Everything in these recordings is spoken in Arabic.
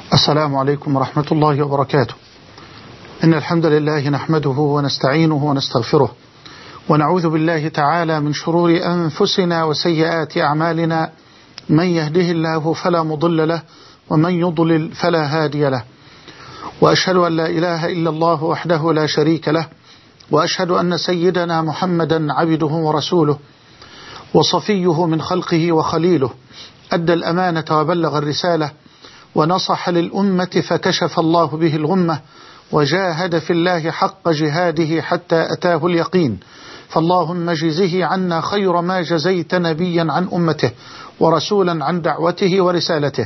السلام عليكم ورحمة الله وبركاته. إن الحمد لله نحمده ونستعينه ونستغفره، ونعوذ بالله تعالى من شرور أنفسنا وسيئات أعمالنا. من يهده الله فلا مضل له، ومن يضلل فلا هادي له. وأشهد أن لا إله إلا الله وحده لا شريك له، وأشهد أن سيدنا محمدا عبده ورسوله وصفيه من خلقه وخليله، أدى الأمانة وبلغ الرسالة، ونصح للأمة فكشف الله به الغمة، وجاهد في الله حق جهاده حتى أتاه اليقين. فاللهم جزه عنا خير ما جزيت نبيا عن أمته ورسولا عن دعوته ورسالته.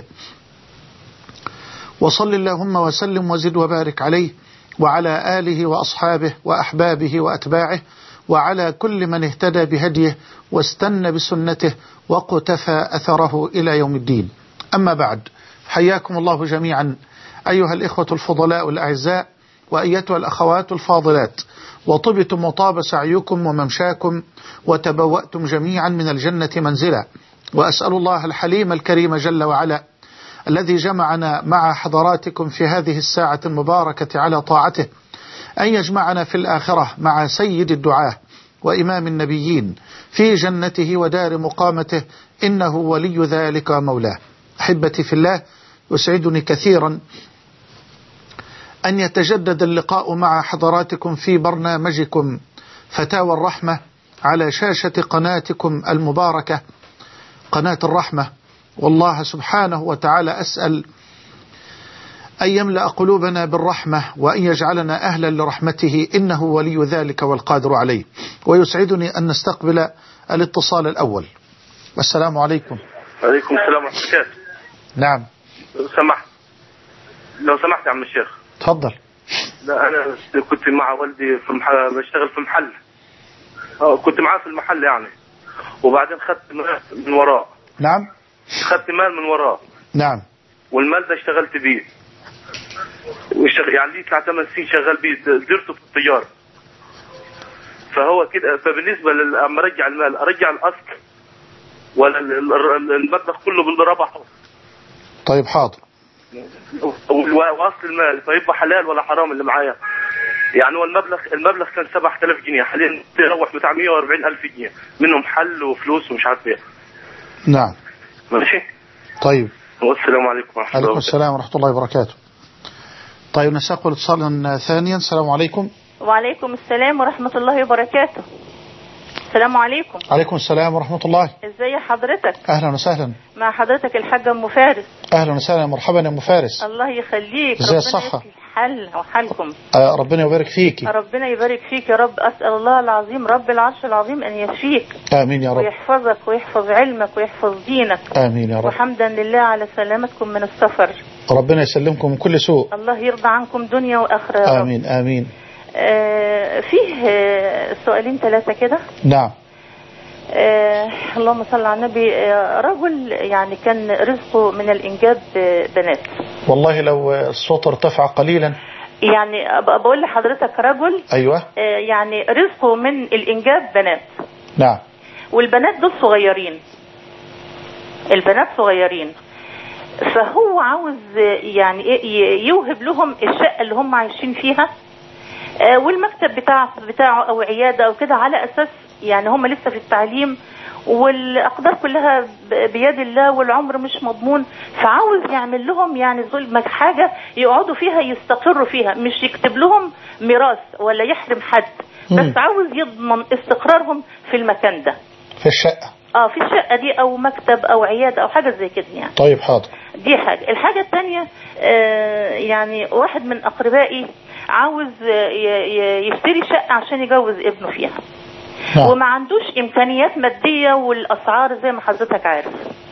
وصل اللهم وسلم وزد وبارك عليه وعلى آله وأصحابه وأحبابه وأتباعه، وعلى كل من eهتدى بهديه واستنى بسنته واقتفى أثره إلى يوم الدين. أما بعد، حياكم الله جميعا أيها الإخوة الفضلاء الأعزاء، وأيتها الأخوات الفاضلات، وطبتم وطاب سعيكم وممشاكم، وتبوأتم جميعا من الجنة منزلا. وأسأل الله الحليم الكريم جل وعلا الذي جمعنا مع حضراتكم في هذه الساعة المباركة على طاعته أن يجمعنا في الآخرة مع سيد الدعاة وإمام النبيين في جنته ودار مقامته، إنه ولي ذلك ومولاه. أحبتي في الله، يسعدني كثيرا أن يتجدد اللقاء مع حضراتكم في برنامجكم فتاوى الرحمة على شاشة قناتكم المباركة قناة الرحمة. والله سبحانه وتعالى أسأل أن يملأ قلوبنا بالرحمة وأن يجعلنا أهلا لرحمته، إنه ولي ذلك والقادر عليه. ويسعدني أن نستقبل الاتصال الأول. والسلام عليكم. عليكم السلام ورحمة الله. نعم. لو سمحت يا عم الشيخ. تفضل. لا، أنا كنت مع والدي في بشتغل في محل. كنت معاه في المحل يعني، وبعدين خدت مال من وراه. نعم. خدت مال من وراه. نعم. والمال ده اشتغلت بيه، يعني لي 8 سنين شغال بيه، درته في التجارة. فهو كده، فبالنسبة لما أرجع المال أرجع الأصل ولا المبلغ كله بالربح؟ طيب حاضر. واصل المال فيبقى حلال ولا حرام اللي معايا؟ يعني هو المبلغ كان 7000 جنيه، حاليا تروح بتاع 140,000 جنيه، منهم حل وفلوس ومش عارف ايه. نعم. ماشي. طيب. والسلام عليكم ورحمة الله. عليكم السلام ورحمة الله وبركاته. طيب نستقبل اتصالا ثانيا. السلام عليكم. وعليكم السلام ورحمة الله وبركاته. السلام عليكم. عليكم السلام ورحمة الله. ازي حضرتك؟ أهلا وسهلا. مع حضرتك الحاجة أم فارس. أهلا وسهلا، مرحبا يا أم فارس. الله يخليك. ازي الصحة؟ حل وحالكم. ربنا يبارك فيك. ربنا يبارك فيك يا رب. أسأل الله العظيم رب العرش العظيم أن يشفيك. آمين يا رب. ويحفظك ويحفظ علمك ويحفظ دينك. آمين يا رب. وحمدا لله على سلامتكم من السفر. ربنا يسلمكم من كل سوء. الله يرضى عنكم دنيا وآخرة يا رب. آمين آمين. فيه سؤالين 3 كده. نعم. اللهم صل على النبي. رجل يعني كان رزقه من الإنجاب بنات. والله لو الصوت ارتفع قليلا. يعني بقول لحضرتك رجل. أيوة. يعني رزقه من الإنجاب بنات. نعم. والبنات دول صغيرين، البنات صغيرين، فهو عاوز يعني يوهب لهم الشقة اللي هم عايشين فيها والمكتب بتاعه أو عيادة أو كده، على أساس يعني هم لسه في التعليم والأقدار كلها بيد الله والعمر مش مضمون. فعاوز يعمل لهم يعني حاجة يقعدوا فيها يستقروا فيها، مش يكتب لهم ميراث ولا يحرم حد، بس عاوز يضمن استقرارهم في المكان ده، في الشقة. في الشقة دي أو مكتب أو عيادة أو حاجة زي كده يعني. طيب حاضر. دي حاجة. الحاجة الثانية يعني واحد من أقربائي عاوز يشتري شقة عشان يجوز ابنه فيها. نعم. وما عندوش إمكانيات مادية والأسعار زي ما حضرتك عارف.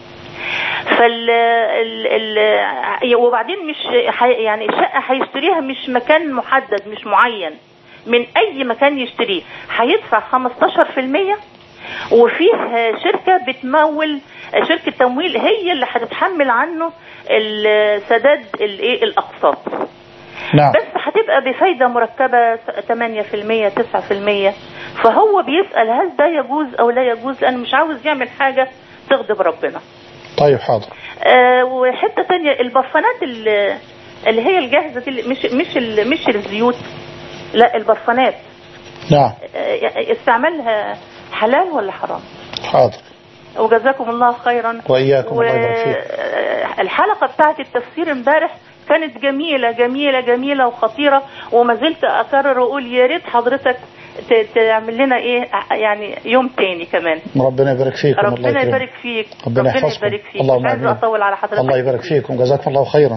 وبعدين مش يعني الشقة هيشتريها مش مكان محدد، مش معين، من أي مكان يشتريه هيدفع 15%، وفيه شركة بتمول، شركة تمويل هي اللي هتتحمل عنه سداد الأقساط. نعم. بس هتبقى بفايدة مركبة 8% 9%. فهو بيسأل هل ده يجوز أو لا يجوز، لأنه مش عاوز يعمل حاجة تغضب ربنا. طيب حاضر. وحته ثانيه، البرفانات اللي هي الجاهزه دي، مش الزيوت، لا البرفانات. نعم. استعمالها حلال ولا حرام؟ حاضر. وجزاكم الله خيرا. وإياكم. الله يبارك فيك. الحلقة بتاعت التفسير امبارح كانت جميلة جميلة جميلة وخطيرة، وما زلت أكرر وأقول يا ريت حضرتك تعمل لنا إيه يعني يوم تاني كمان. ربنا يبارك فيكم. ربنا يبارك فيك. ربنا يحفظكم. مش عايز أطول على حضرتك. الله يبارك فيكم. جزاكم الله خيرا.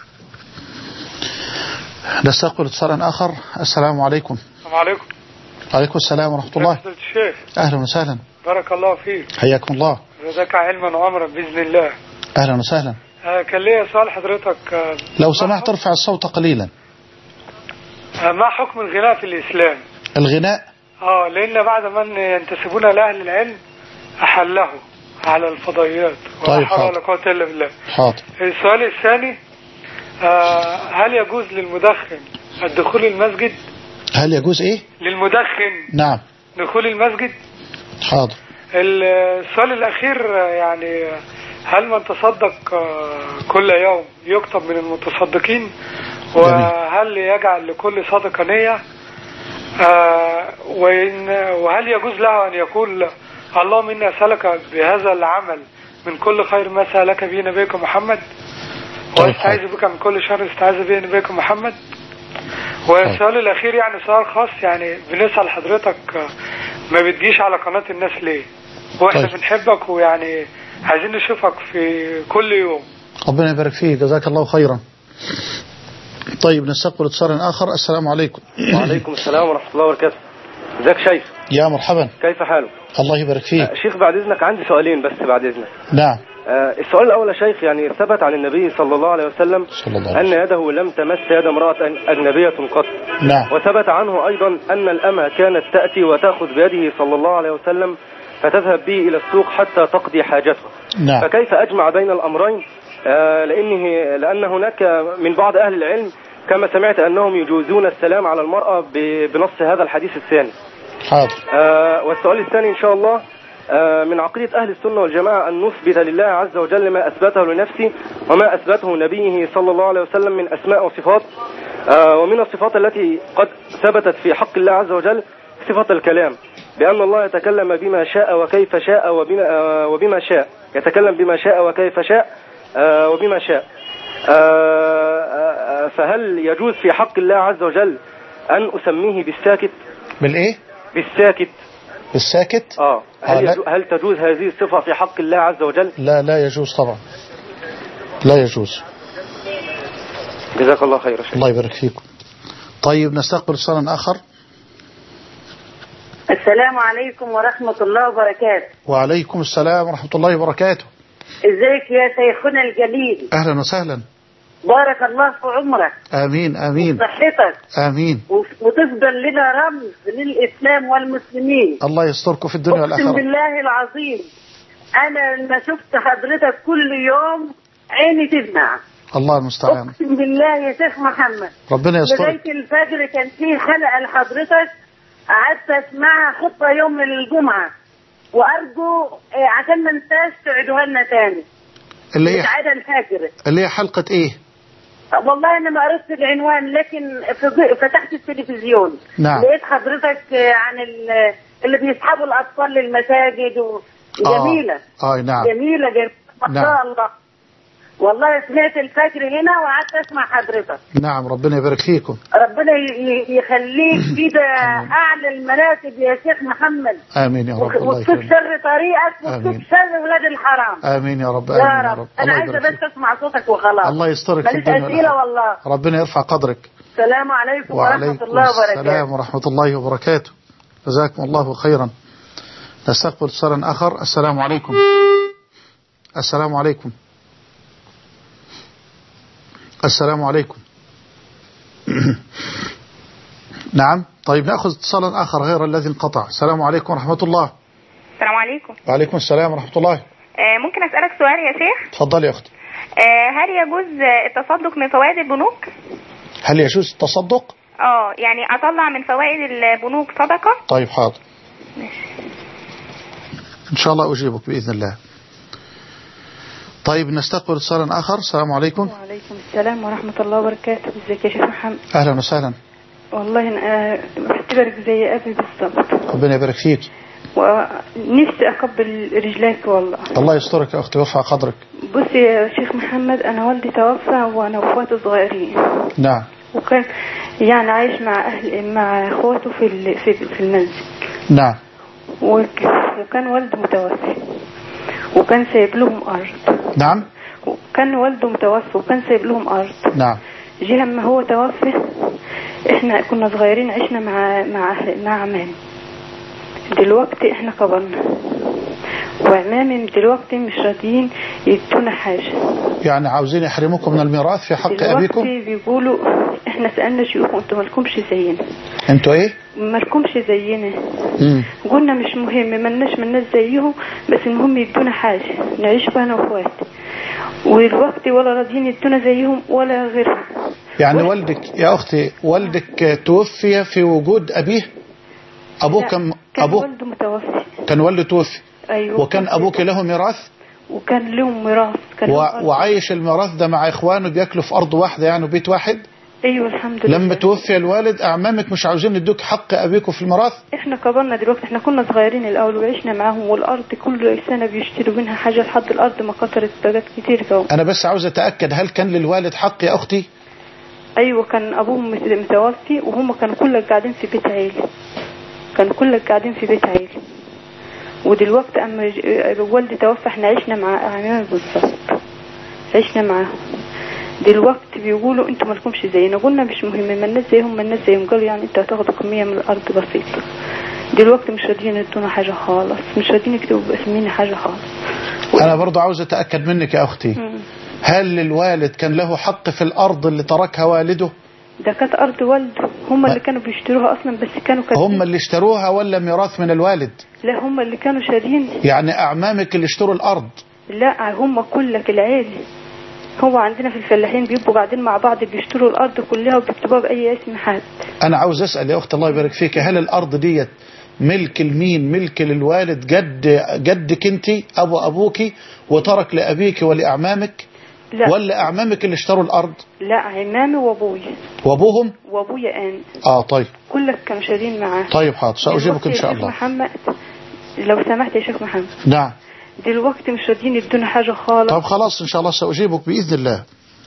نستقبل اتصالا آخر. السلام عليكم. السلام عليكم. وعليكم السلام ورحمة الله. الشيخ أهلا وسهلا. بارك الله فيك. حياكم الله. جزاك علما وعمرا بإذن الله. أهلا وسهلا. كان لي سؤال حضرتك. لو سمحت ترفع الصوت قليلا. ما حكم الغناء في الإسلام؟ الغناء؟ لأن بعد من ينتسبون لأهل العلم أحله على الفضائيات. طيب ولا حول ولا قوة إلا بالله. حاضر. السؤال الثاني، هل يجوز للمدخن الدخول المسجد؟ هل يجوز إيه؟ للمدخن. نعم. دخول المسجد. حاضر. السؤال الأخير، يعني هل من تصدق كل يوم يكتب من المتصدقين؟ وهل يجعل لكل صدقة نية؟ وهل يجوز له أن يقول اللهم إني أسألك بهذا العمل من كل خير ما سألك به نبيك محمد، واستعيذ بك من كل شر استعاذ به نبيك محمد؟ والسؤال الأخير يعني سؤال خاص، يعني بنسأل حضرتك ما بتجيش على قناة الناس ليه؟ واحنا بنحبك ويعني عايزين نشوفك في كل يوم. ربنا يبارك فيك. جزاك الله خيرا. طيب نستقبل اتصال آخر. السلام عليكم. وعليكم السلام ورحمة الله وبركاته. ازيك شيخ؟ يا مرحبا. كيف حالك؟ الله يبارك فيك. شيخ بعد إذنك عندي سؤالين بس بعد إذنك. نعم. السؤال الأول يا شيخ، يعني ثبت عن النبي صلى الله عليه وسلم أن يده لم تمس يد امرأة أجنبية قط. نعم. وثبت عنه أيضا أن الأمة كانت تأتي وتأخذ بيده صلى الله عليه وسلم فتذهب به إلى السوق حتى تقضي حاجتها. نعم. فكيف أجمع بين الأمرين؟ لأن هناك من بعض أهل العلم كما سمعت أنهم يجوزون السلام على المرأة بنص هذا الحديث الثاني. حاضر. والسؤال الثاني إن شاء الله، من عقيدة أهل السنة والجماعة أن نثبت لله عز وجل ما أثبته لنفسه وما أثبته نبيه صلى الله عليه وسلم من أسماء وصفات. ومن الصفات التي قد ثبتت في حق الله عز وجل صفة الكلام، بأن الله يتكلم بما شاء وكيف شاء وبما شاء، يتكلم بما شاء وكيف شاء وبما شاء. فهل يجوز في حق الله عز وجل أن أسميه بالساكت؟ بالإيه؟ بالساكت. بالساكت؟ هل تجوز هذه الصفة في حق الله عز وجل؟ لا يجوز طبعا، لا يجوز. جزاك الله خير. الله يبارك فيكم. طيب نستقبل اتصالا آخر. السلام عليكم ورحمة الله وبركاته. وعليكم السلام ورحمة الله وبركاته. ازيك يا شيخنا الجليل؟ أهلا وسهلا. بارك الله في عمرك. آمين آمين. وصحتك. آمين. وتفضل لنا رمز للإسلام والمسلمين. الله يستركم في الدنيا والآخرة. أقسم بالله العظيم أنا لما شفت حضرتك كل يوم عيني تدمع. الله المستعان. أقسم بالله يا شيخ محمد ربنا يسترك. لغاية الفجر كان فيه حلقة لحضرتك قعدت أسمعها خطبة يوم الجمعة، وأرجو عشان ما ننساش تعيدوها لنا تاني. اللي هي حلقة ايه؟ والله انا ما قريت العنوان، لكن فتحت التلفزيون. نعم. لقيت حضرتك عن اللي بيسحبوا الاطفال للمساجد جميلة. نعم. جميلة ما شاء الله. والله سمعت الفجر هنا وقعدت اسمع حضرتك. نعم ربنا يبارك فيكم. ربنا يخليك كده اعلى المراتب يا شيخ محمد. امين يا رب. الله يكرمك. وتكسر طريقك وتكسر ولاد الحرام. امين يا رب. يا رب. انا عايزه بس اسمع صوتك وخلاص. الله يسترك في الدنيا. ماليش اسئله والله. ربنا يرفع قدرك. السلام عليكم ورحمه الله وبركاته. السلام ورحمه الله وبركاته. جزاكم الله خيرا. نستقبل اتصالا اخر. السلام عليكم. السلام عليكم. السلام عليكم. نعم. طيب نأخذ اتصالا آخر غير الذي انقطع. السلام عليكم ورحمة الله. السلام عليكم. وعليكم السلام ورحمة الله. ممكن أسألك سؤال يا شيخ؟ تفضل يا أختي. هل يجوز التصدق من فوائد البنوك؟ هل يجوز التصدق؟ يعني أطلع من فوائد البنوك صدقة؟ طيب حاضر. إن شاء الله أجيبك بإذن الله. طيب نستقبل اتصالا آخر. السلام عليكم. وعليكم السلام ورحمة الله وبركاته. ازيك يا شيخ محمد؟ أهلا وسهلا. والله أنا بعتبرك زي أبي بالضبط. ربنا يبارك فيك. ونفسي أقبل رجليك والله. الله يسترك يا أختي ويرفع قدرك. بص يا شيخ محمد، أنا والدي توفى وأنا وأخواتي صغيرين. نعم. وكان يعني عايش مع أخواته في المنزل. نعم. وكان والده متوفي وكان سايب لهم أرض. نعم. كان والده متوفي وكان سايب لهم أرض. نعم. جه لما هو توفى احنا كنا صغيرين، عشنا مع عمامي. دلوقتي احنا كبرنا وعمامي دلوقتي مش راضيين يدونا حاجة. يعني عاوزين يحرموكم من الميراث في حق أبيكم؟ دلوقتي بيقولوا احنا سألنا شيوخ انتوا مالكمش زينا. انتوا ايه؟ مالكمش زينا. قلنا مش مهم، ملناش زيهم، بس المهم يدونا حاجة نعيش بها انا واخواتي. والوقت ولا راضيين يدونا زيهم ولا غيرهم. يعني والدك يا أختي، والدك توفي في وجود أبيه؟ أبوه كان والده متوفي. كان والده توفي. أيوة. وكان أبوك له ميراث؟ وكان لهم ميراث. وعايش الميراث ده مع إخوانه بياكلوا في أرض واحدة يعني وبيت واحد؟ أيوة الحمد لله. لما توفي الوالد أعمامك مش عاوزين يدوك حق أبيكم في الميراث؟ إحنا كبرنا دلوقتي، إحنا كنا صغيرين الأول وعشنا معاهم، والأرض كل سنة بيشتروا منها حاجة لحد الأرض ما كترت بقت كتير كون. أنا بس عاوز أتأكد، هل كان للوالد حق يا أختي؟ أيوة كان أبوهم متوفي وهم كانوا كلهم قاعدين في بيت عيلة. ودلوقتي أما والدي توفى احنا عشنا مع أعمامي بالظبط، عشنا معاهم. دلوقتي بيقولوا انتوا مالكمش زينا. قلنا مش مهم، مالناش زيهم. قالوا يعني انتوا هتاخدوا كمية من الأرض بسيطة. دلوقتي مش راضيين يدونا حاجة خالص، مش راضيين يكتبوا باسمنا حاجة خالص. أنا برضو عاوز أتأكد منك يا أختي، هل الوالد كان له حق في الأرض اللي تركها والده؟ ده كانت أرض والده، هم اللي كانوا بيشتروها أصلا، بس كانوا هم اللي اشتروها ولا ميراث من الوالد؟ لا هم اللي كانوا شارين. يعني أعمامك اللي اشتروا الأرض؟ لا هم كلك العيلة. هو عندنا في الفلاحين بيبقوا قاعدين مع بعض بيشتروا الأرض كلها وبيكتبوها بأي اسم حد. أنا عاوز أسأل يا أخت الله يبارك فيك، هل الأرض ديت ملك المين؟ ملك للوالد جدك انت أبوك وترك لأبيك ولأعمامك؟ لا. ولا أعمامك اللي اشتروا الأرض؟ لا عمامي وأبويا. وأبوهم؟ وأبويا أنا. طيب. كلك كانوا شارين معاه. طيب حاضر، سأجيبك إن شاء الله. محمد لو سمحت يا شيخ محمد. نعم. دلوقتي مش راضيين يدونا حاجة خالص. طب خلاص إن شاء الله سأجيبك بإذن الله.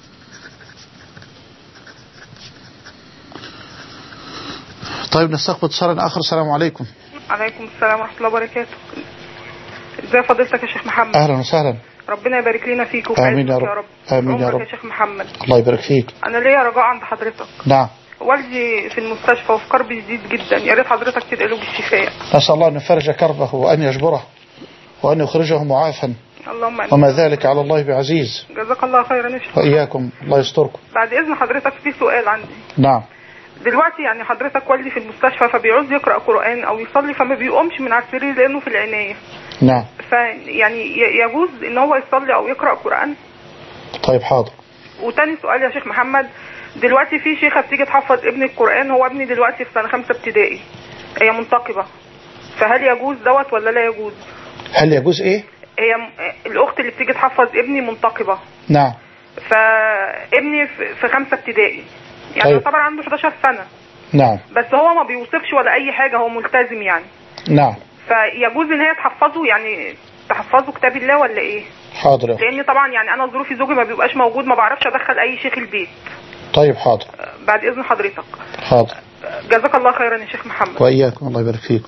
طيب نستقبل اتصالا آخر. السلام عليكم. عليكم السلام ورحمة الله وبركاته. ازي فضيلتك يا شيخ محمد؟ أهلا وسهلا. ربنا يبارك لنا فيك وفي آمين يا عزك رب. يا رب. آمين يا رب. يا شيخ محمد. الله يبارك فيك. أنا ليا رجاء عند حضرتك. نعم. والدي في المستشفى وفي كرب شديد جدا، يا ريت حضرتك تدعي له بالشفاء. أسأل الله أن يفرج كربه وأن يجبره وأن يخرجه معافا، اللهم آمين. وما ذلك على الله بعزيز. جزاك الله خيرا يا شيخ. وإياكم، الله يستركم. بعد إذن حضرتك في سؤال عندي. نعم. دلوقتي يعني حضرتك والدي في المستشفى فبيعوز يقرأ قرآن أو يصلي فما بيقومش من على السرير لأنه في العناية. نعم. فيعني يجوز إن هو يصلي أو يقرأ قرآن؟ طيب حاضر. وتاني سؤال يا شيخ محمد، دلوقتي في شيخة بتيجي تحفظ ابني القرآن، هو ابني دلوقتي في سنة 5 ابتدائي، هي منتقبة، فهل يجوز دوت ولا لا يجوز؟ هل يجوز ايه؟ هي الأخت اللي بتيجي تحفظ ابني منتقبة. نعم. فابني في 5 ابتدائي، يعني طيب. طبعا عنده 11 سنة. نعم. بس هو ما بيوصفش ولا أي حاجة، هو ملتزم يعني. نعم. فيجوز إن هي تحفظه، يعني تحفظه كتاب الله ولا إيه؟ حاضر. لأن طبعا يعني أنا ظروفي زوجي ما بيبقاش موجود، ما بعرفش أدخل أي شيخ البيت. طيب حاضر. بعد إذن حضرتك. حاضر. جزاك الله خيرا يا شيخ محمد. وإياكم، الله يبارك فيكم.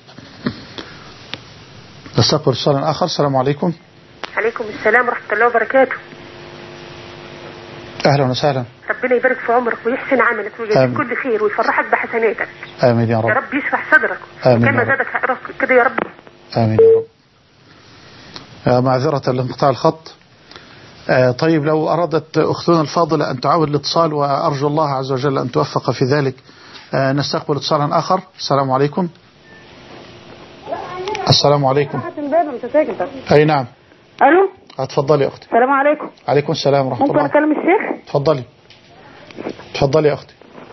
نستقبل اتصالا آخر. السلام عليكم. عليكم السلام ورحمة الله وبركاته. أهلا وسهلا. ربنا يبارك في عمرك ويحسن عملك ويجزيك كل خير ويفرحك بحسناتك. آمين يا رب. يا رب يشرح صدرك. آمين. كما زادك كده يا رب. آمين يا رب. معذرة لانقطاع الخط. طيب لو أرادت أختنا الفاضلة أن تعاود الاتصال، وأرجو الله عز وجل أن توفق في ذلك، نستقبل اتصالا آخر. السلام عليكم. السلام عليكم. أي نعم. ألو. اتفضلي يا أختي. السلام عليكم. عليكم السلام ورحمة الله. ممكن أكلم الشيخ؟ اتفضلي. اتفضلي يا أختي.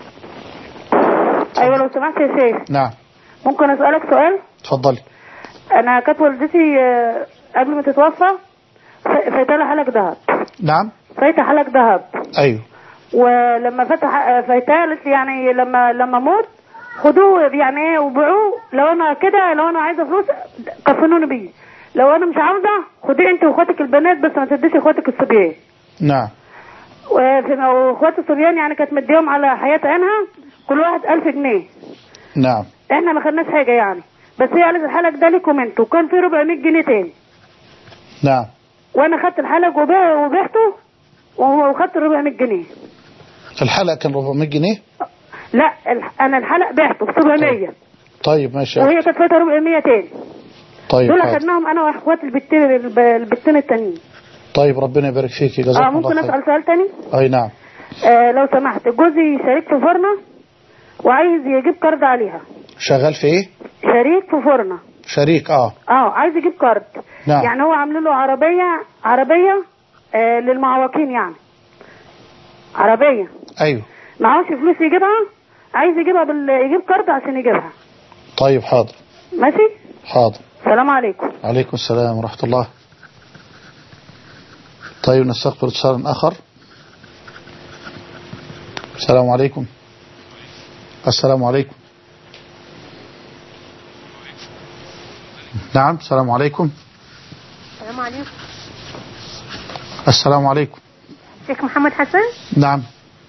أيوة لو سمحت يا شيخ. نعم. ممكن أسألك سؤال؟ اتفضلي. أنا كانت والدتي قبل ما تتوفى فايتها حلق ذهب. نعم. فايتها حلق ذهب. ايوه. ولما فايتها قالت لي يعني لما اموت خدوه يعني ايه وبيعوه، لو انا كده لو انا عايزه فلوس كفنوني بيه، لو انا مش عاوزه خديه انت واخواتك البنات بس ما تديش اخواتك الصبيان. نعم. واخوات الصبيان يعني كانت مديهم على حياه عينها كل واحد 1000 جنيه. نعم. احنا ما خدناش حاجه يعني، بس هي قالت الحلق ده لكم انتوا، وكان في 400 جنيه تاني. نعم. وانا خدت الحلق وبعته وخدت 400 جنيه. الحلق كان 400 جنيه؟ لا انا الحلق بعته ب 700. طيب ماشي. وهي كانت فاتها 400 تاني. طيب دول اخدناهم انا واخواتي البتين التانيين. طيب ربنا يبارك فيك، جزاك الله خير. ممكن اسال سؤال تاني؟ اي نعم. لو سمحت، جوزي شريك في فرنه وعايز يجيب كارد عليها. شغال في ايه؟ شريك في فرنه. شريك عايز يجيب كارد. نعم. يعني هو عامل له عربيه للمعوقين يعني. عربيه. ايوه. معهوش فلوس يجيبها، عايز يجيبها يجيب كارد عشان يجيبها. طيب حاضر. ماشي. حاضر. السلام عليكم. عليكم السلام ورحمة الله. طيب نستقبل اتصال آخر. السلام عليكم. السلام عليكم. نعم. السلام عليكم. السلام عليكم. السلام عليكم. شيخ محمد حسن. نعم.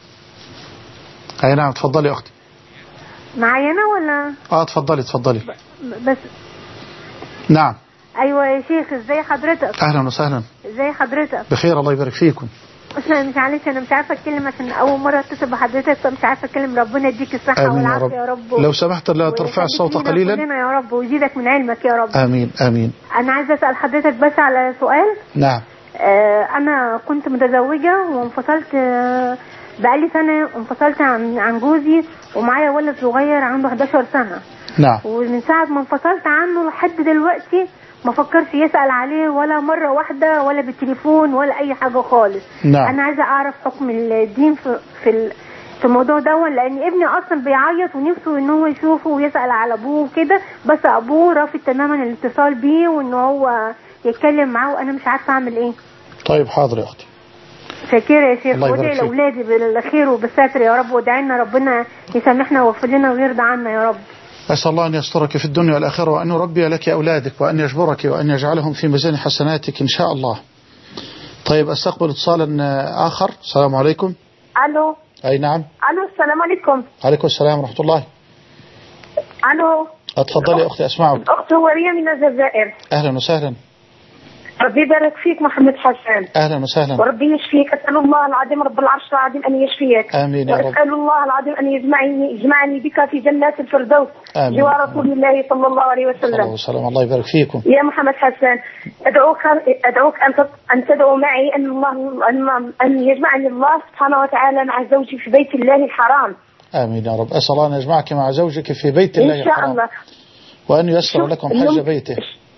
اي نعم، تفضلي يا اختي. معايا انا ولا؟ تفضلي. بس. نعم. ايوه يا شيخ، ازاي حضرتك؟ اهلا وسهلا. ازاي حضرتك؟ بخير الله يبارك فيكم. معلش انا مش عارفه اتكلم عشان اول مره اتصل بحضرتك، فمش عارفه اتكلم. ربنا يديك الصحه والعافيه يا رب. لو سمحت لا ترفع الصوت قليلا. كلنا يا رب، ويزيدك من علمك يا رب. امين امين. انا عايزه اسال حضرتك بس على سؤال. نعم. انا كنت متزوجه وانفصلت، بقالي سنه انفصلت عن جوزي، ومعايا ولد صغير عنده 11 سنه. نعم. ومن ساعه ما انفصلت عنه لحد دلوقتي ما فكرش يسأل عليه ولا مرة واحدة، ولا بالتليفون ولا أي حاجة خالص. نعم. أنا عايزة أعرف حكم الدين في الموضوع ده، لأن ابني أصلا بيعيط ونفسه إن هو يشوفه ويسأل على أبوه كده، بس أبوه رافض تماما الاتصال بيه وإن هو يتكلم معاه، وأنا مش عارفة أعمل إيه. طيب حاضر يا أختي. شاكرة يا شيخ، وادعي لأولادي بالخير وبالستر يا رب، وادعي لنا ربنا يسامحنا ويغفر لنا ويرضى عنا يا رب. أسأل الله أن يسترك في الدنيا والآخرة، وأن يربي لك أولادك، وأن يجبرك، وأن يجعلهم في ميزان حسناتك إن شاء الله. طيب أستقبل اتصالا آخر. السلام عليكم. ألو. أي نعم. ألو السلام عليكم. عليكم السلام ورحمة الله. ألو. اتفضلي يا أختي أسمعك. أخت هوارية من الجزائر. أهلا وسهلا. ربي يبارك فيك محمد حسن. أهلا وسهلا. وربي يشفيك. أسأل الله العظيم رب العرش العظيم أن يشفيك. آمين يا رب. وأسأل الله العظيم أن يجمعني بك في جنات الفردوس جوار رسول الله صلى الله عليه وسلم. السلام الله يبارك فيكم. يا محمد حسن، أدعوك أن تدعو معي أن الله أن يجمعني الله سبحانه وتعالى مع زوجي في بيت الله الحرام. آمين يا رب. أسأل الله أن يجمعك مع زوجك في بيت الله الحرام إن شاء الله، وأن ييسر لكم حج بيته.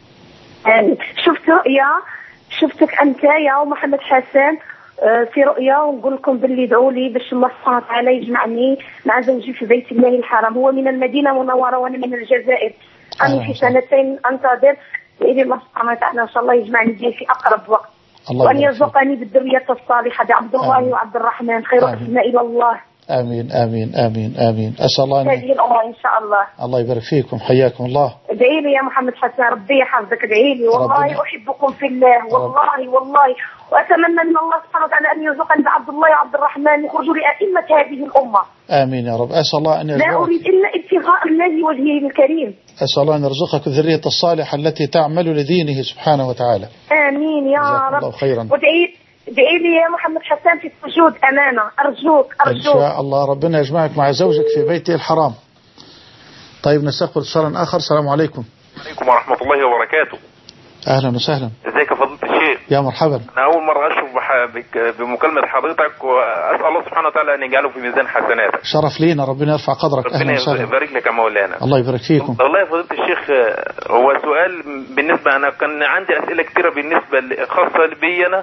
شفتك أنت يا محمد حسن في رؤيا، ونقول لكم باللي ادعوا لي باش الله سبحانه وتعالى يجمعني مع زوجي في بيت الله الحرام. هو من المدينة المنورة وأنا من الجزائر. أنا في سنتين أنتظر بإذن الله سبحانه وتعالى إن شاء الله يجمعني به في أقرب وقت، وأن يرزقني بالذرية الصالحة بعبد الله وعبد الرحمن خير أسماء إلى الله. آمين آمين آمين آمين. أسأل الله هذه الأمور إن شاء الله. الله يبارك فيكم، حياكم الله. ادعي لي يا محمد حسن، ربي يحفظك، ادعي لي والله أحبكم في الله والله وأتمنى من الله سبحانه وتعالى أن يرزقني بعبد الله وعبد الرحمن يخرجوا لأئمة هذه الأمة. آمين يا رب. أسأل الله أن يرزقك، لا أريد إلا ابتغاء الله وجهه الكريم. أسأل الله أن يرزقك الذرية الصالحة التي تعمل لدينه سبحانه وتعالى. آمين يا رب. الله خيرا. ادعي لي يا محمد حسن في السجود أمانة، أرجوك إن شاء الله ربنا يجمعك مع زوجك في بيته الحرام. طيب نستقبل اتصالا آخر. السلام عليكم. وعليكم ورحمة الله وبركاته. أهلا وسهلا. ازيك يا فضيلة الشيخ؟ يا مرحبا. أنا أول مرة أشوف بمكالمة حضرتك، وأسأل الله سبحانه وتعالى أن يجعله في ميزان حسناتك. شرف لينا، ربنا يرفع قدرك. أهلا وسهلا. ربنا يبارك لك يا مولانا. الله يبارك فيكم. والله يا فضيلة الشيخ، هو سؤال بالنسبة، أنا كان عندي أسئلة كتيرة بالنسبة خاصة بي أنا،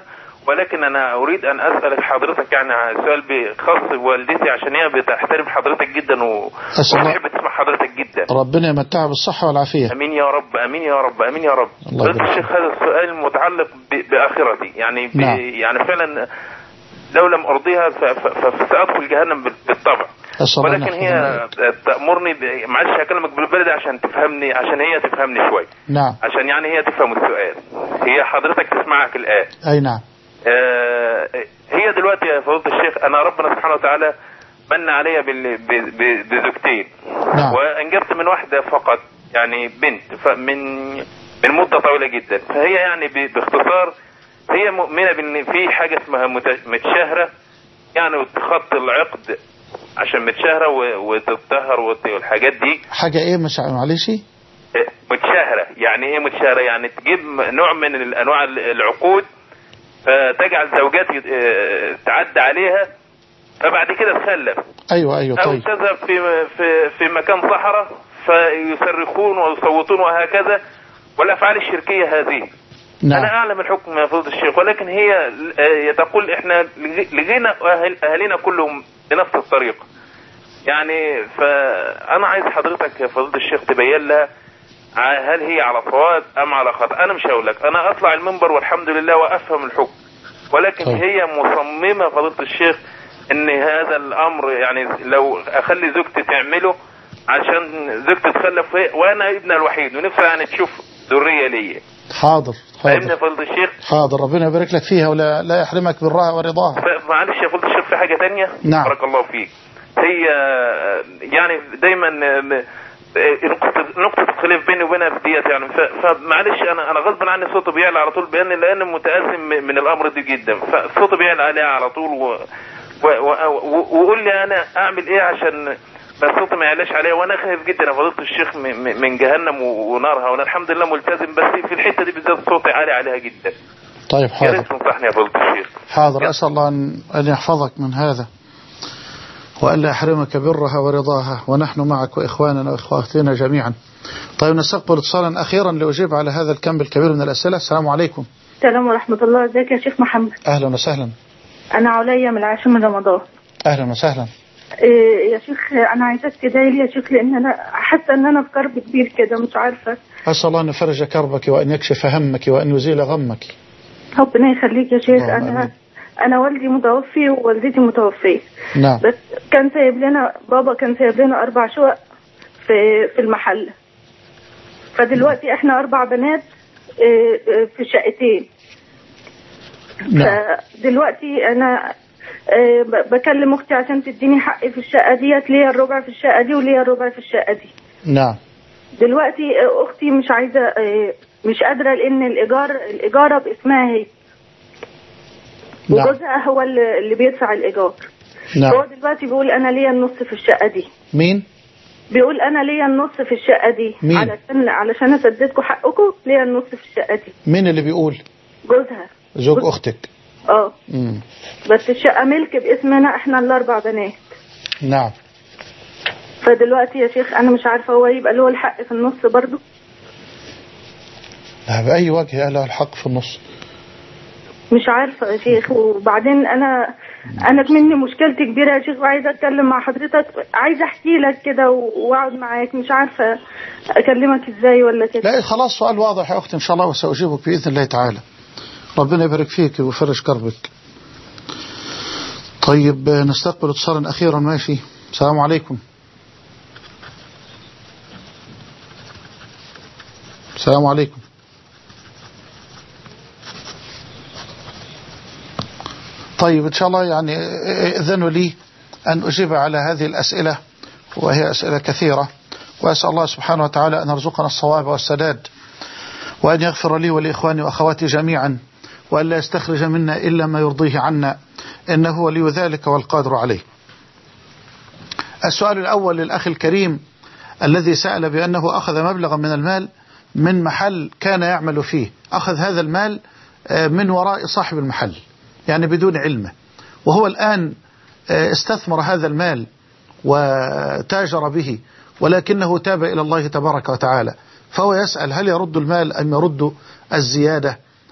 ولكن أنا أريد أن أسأل حضرتك يعني سؤال خاص بوالدتي، عشان هي بتحترم حضرتك جدا وبتحب تسمع حضرتك جدا. ربنا يمتعها بالصحة والعافية. أمين يا رب، أمين يا رب، أمين يا رب. بس الشيخ هذا السؤال متعلق بآخرتي، يعني يعني فعلا لو لم أرضيها فسأدخل جهنم بالطبع. ولكن هي تأمرني معلش هكلمك بالبلد عشان تفهمني، عشان هي تفهمني شوي. نعم. عشان يعني هي تفهم السؤال. هي حضرتك تسمعك الآن. أي نعم. هي دلوقتي يا فضيلة الشيخ أنا ربنا سبحانه وتعالى من عليا بزوجتين. نعم. وأنجبت من واحدة فقط، يعني بنت من مدة طويلة جدا. فهي يعني باختصار هي مؤمنة بأن في حاجة اسمها متشاهرة، يعني وتخط العقد عشان متشاهرة وتتطهر والحاجات دي. حاجة ايه مش معلش؟ متشاهرة يعني ايه متشاهرة؟ يعني تجيب نوع من انواع العقود فتجعل زوجاتي تعدى عليها فبعد كده تخلف. ايوه طيب. او تذهب في مكان صحراء فيصرخون ويصوتون وهكذا، والافعال الشركية هذه. نعم. أنا أعلم الحكم يا فضيلة الشيخ، ولكن هي تقول إحنا لقينا أهالينا كلهم بنفس الطريقة. يعني فأنا عايز حضرتك يا فضيلة الشيخ تبين لها هل هي على صواب أم على خطأ. أنا مش هقول لك، أنا أطلع المنبر والحمد لله وأفهم الحكم، ولكن هي مصممة فضيلة الشيخ إن هذا الأمر يعني لو أخلي زوجتي تعمله عشان زوجتي تخلف وأنا ابنها الوحيد ونفسي يعني تشوف ذرية ليا. حاضر. فهمنا فضيلة الشيخ. حاضر، ربنا يبارك لك فيها ولا لا يحرمك برها ورضاها. معلش يا فضيلة الشيخ في حاجة تانية. نعم. بارك الله فيك. هي يعني دايما نقطة خلاف بيني وبينها في ديت يعني، فمعلش أنا غصب عني صوتي بيعلى على طول لأن متأزم من الأمر دي جدا، فصوتي بيعلى عليها على طول وقول لي أنا أعمل إيه عشان بس صوتي ما يعلاش عليها، وانا خايف جدا يا فضيلة الشيخ من جهنم ونارها، وانا الحمد لله ملتزم بس في الحته دي بالذات صوتي عالي عليها جدا. طيب حاضر. يا ريت تنصحني يا فضيلة الشيخ. حاضر، اسال الله ان يحفظك من هذا والا يحرمك برها ورضاها، ونحن معك واخواننا واخواتنا جميعا. طيب نستقبل اتصالا اخيرا لاجيب على هذا الكم الكبير من الاسئله. السلام عليكم. السلام ورحمه الله. ازيك يا شيخ محمد؟ اهلا وسهلا. انا عليا من العاشر من رمضان. اهلا وسهلا. يا شيخ انا عايزاك تدعي لي يا شيخ، لان انا حاسه ان انا في كرب كبير كده مش عارفه. اسال الله ان يفرج كربك وان يكشف همك وان يزيل غمك. ربنا يخليك يا شيخ. انا والدي متوفي ووالدتي متوفيه. نعم. بس كان سايب لنا بابا 4 شقق في المحل، فدلوقتي احنا 4 بنات في شقتين. نعم. فدلوقتي انا بكلم اختي عشان تديني حقي في الشقه ديت، ليا الربع في الشقه دي وليا الربع في الشقه دي. نعم. دلوقتي اختي مش عايزه، مش قادره لان الايجاره باسمها هي. نعم. وجوزها هو اللي بيدفع الايجار. نعم. هو دلوقتي بيقول انا ليا النص في الشقه دي. مين؟ بيقول انا ليا النص في الشقه دي. مين؟ علشان اسددكم حقكم ليا النص في الشقه دي. مين اللي بيقول؟ جوزها. زوج اختك. بس الشقه ملك باسمنا احنا ال4 بنات. نعم. فدلوقتي يا شيخ انا مش عارفه هو يبقى له الحق في النص برضه؟ لا بأي وجه له الحق في النص؟ مش عارفه يا شيخ. وبعدين انا مني مشكلتي كبيره يا شيخ، وعايزه اتكلم مع حضرتك، عايزه احكي لك كده واقعد معاك، مش عارفه اكلمك ازاي ولا كده. لا خلاص، سؤال واضح يا اختي ان شاء الله وساجيبك باذن الله تعالى. ربنا يبارك فيك ويفرج كربك. طيب نستقبل اتصالا اخيرا. ماشي. السلام عليكم. السلام عليكم. طيب إن شاء الله يعني إذنوا لي أن أجيب على هذه الأسئلة، وهي أسئلة كثيرة، وأسأل الله سبحانه وتعالى أن يرزقنا الصواب والسداد، وأن يغفر لي ولإخواني وأخواتي جميعا، وأن لا يستخرج منا إلا ما يرضيه عنا، إنه ولي ذلك والقادر عليه. السؤال الأول للأخ الكريم الذي سأل بأنه أخذ مبلغا من المال من محل كان يعمل فيه، أخذ هذا المال من وراء صاحب المحل يعني بدون علمه، وهو الآن استثمر هذا المال وتاجر به، ولكنه تاب إلى الله تبارك وتعالى، فهو يسأل هل يرد المال أم يرد الزيادة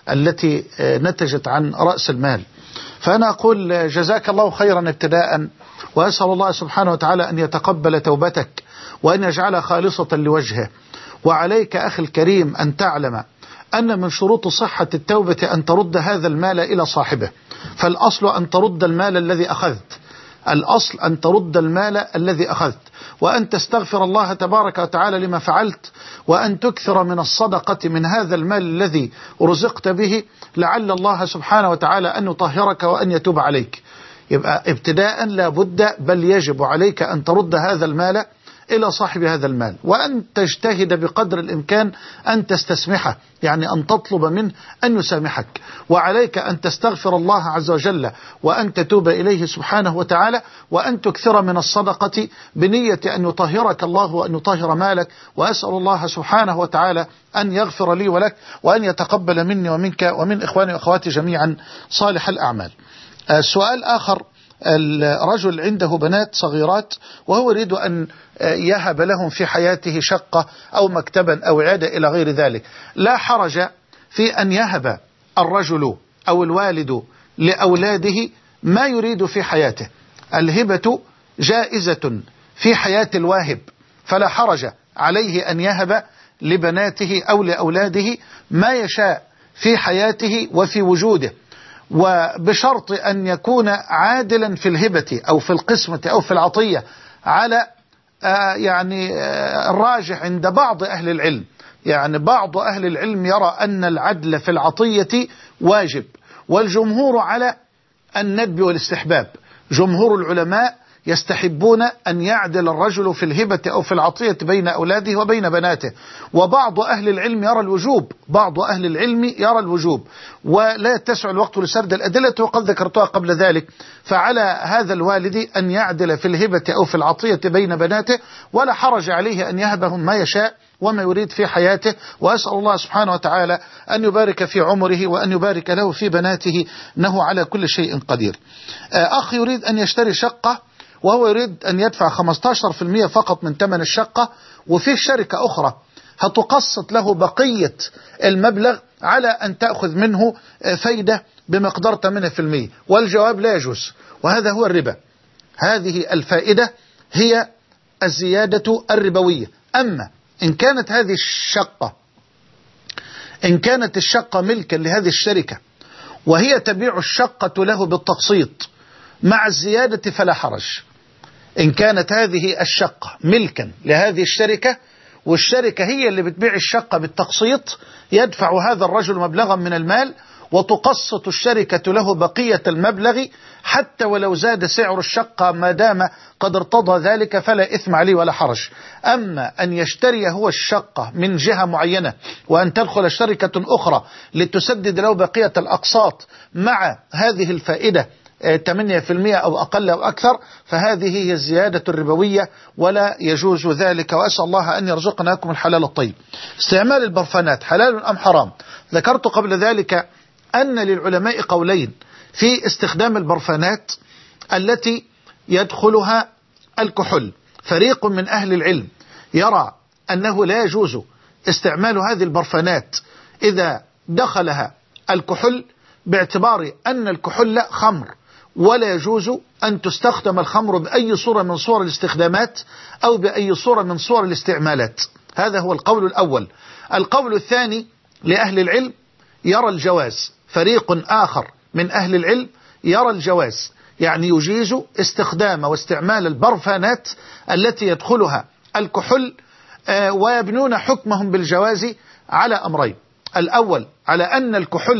التي نتجت عن رأس المال. فأنا أقول جزاك الله خيرا ابتداء، وأسأل الله سبحانه وتعالى أن يتقبل توبتك وأن يجعلها خالصة لوجهه. وعليك أخي الكريم أن تعلم أن من شروط صحة التوبة أن ترد هذا المال إلى صاحبه. فالأصل أن ترد المال الذي أخذت، الأصل أن ترد المال الذي أخذت، وأن تستغفر الله تبارك وتعالى لما فعلت، وأن تكثر من الصدقة من هذا المال الذي رزقت به، لعل الله سبحانه وتعالى أن يطهرك وأن يتوب عليك. يبقى ابتداء لا بد بل يجب عليك أن ترد هذا المال إلى صاحب هذا المال، وأن تجتهد بقدر الإمكان أن تستسمحه، يعني أن تطلب منه أن يسامحك. وعليك أن تستغفر الله عز وجل وأن تتوب إليه سبحانه وتعالى، وأن تكثر من الصدقة بنية أن يطهرك الله وأن يطهر مالك. وأسأل الله سبحانه وتعالى أن يغفر لي ولك، وأن يتقبل مني ومنك ومن إخواني وأخواتي جميعا صالح الأعمال. سؤال آخر، الرجل عنده بنات صغيرات وهو يريد أن يهب لهم في حياته شقة أو مكتبا أو عادة إلى غير ذلك. لا حرج في أن يهب الرجل أو الوالد لأولاده ما يريد في حياته. الهبة جائزة في حياة الواهب، فلا حرج عليه أن يهب لبناته أو لأولاده ما يشاء في حياته وفي وجوده، وبشرط أن يكون عادلا في الهبة أو في القسمة أو في العطية على الراجح عند بعض أهل العلم. يعني بعض أهل العلم يرى أن العدل في العطية واجب، والجمهور على الندب والاستحباب. جمهور العلماء يستحبون أن يعدل الرجل في الهبة أو في العطية بين أولاده وبين بناته، وبعض أهل العلم يرى الوجوب، بعض أهل العلم يرى الوجوب، ولا يتسع الوقت لسرد الأدلة وقد ذكرتها قبل ذلك. فعلى هذا الوالد أن يعدل في الهبة أو في العطية بين بناته، ولا حرج عليه أن يهبهم ما يشاء وما يريد في حياته. وأسأل الله سبحانه وتعالى أن يبارك في عمره وأن يبارك له في بناته، إنه على كل شيء قدير. أخ يريد أن يشتري شقة وهو يريد أن يدفع 15% فقط من ثمن الشقة، وفيه شركة أخرى هتقسط له بقية المبلغ على أن تأخذ منه فايدة بمقدار 8%، والجواب لا يجوز، وهذا هو الربا. هذه الفائدة هي الزيادة الربوية. أما إن كانت هذه الشقة ملكا لهذه الشركة وهي تبيع الشقة له بالتقسيط مع الزيادة فلا حرج. إن كانت هذه الشقة ملكا لهذه الشركة والشركة هي اللي بتبيع الشقة بالتقسيط، يدفع هذا الرجل مبلغا من المال وتقسط الشركة له بقية المبلغ حتى ولو زاد سعر الشقة ما دام قد ارتضى ذلك، فلا إثم عليه ولا حرج. أما أن يشتري هو الشقة من جهة معينة وأن تدخل شركة أخرى لتسدد له بقية الأقساط مع هذه الفائدة 8% أو أقل أو أكثر، فهذه هي الزيادة الربوية ولا يجوز ذلك. وأسأل الله أن يرزقنا لكم الحلال الطيب. استعمال البرفانات حلال أم حرام؟ ذكرت قبل ذلك أن للعلماء قولين في استخدام البرفانات التي يدخلها الكحول. فريق من أهل العلم يرى أنه لا يجوز استعمال هذه البرفانات إذا دخلها الكحول، باعتبار أن الكحول خمر، ولا يجوز أن تستخدم الخمر بأي صورة من صور الاستخدامات أو بأي صورة من صور الاستعمالات. هذا هو القول الأول. القول الثاني لأهل العلم يرى الجواز. فريق آخر من أهل العلم يرى الجواز، يعني يجيز استخدام واستعمال البرفانات التي يدخلها الكحول، ويبنون حكمهم بالجواز على أمرين. الأول على أن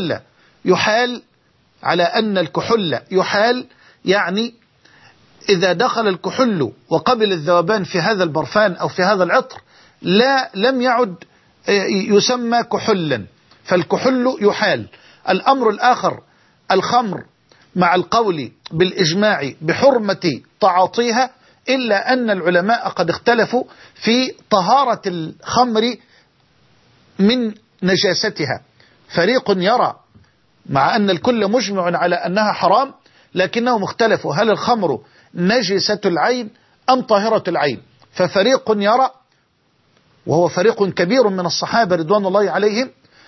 الكحول يحال، يعني إذا دخل الكحول وقبل الذوبان في هذا البرفان أو في هذا العطر لم يعد يسمى كحلا، فالكحول يحال. الأمر الآخر الخمر، مع القول بالإجماع بحرمة تعاطيها، إلا أن العلماء قد اختلفوا في طهارة الخمر من نجاستها. فريق يرى مع أن الكل مجمع على أنها حرام، لكنهم اختلفوا هل الخمر نجسة العين أم طاهرة العين. ففريق يرى، وهو فريق كبير من الصحابة رضوان الله عليهم،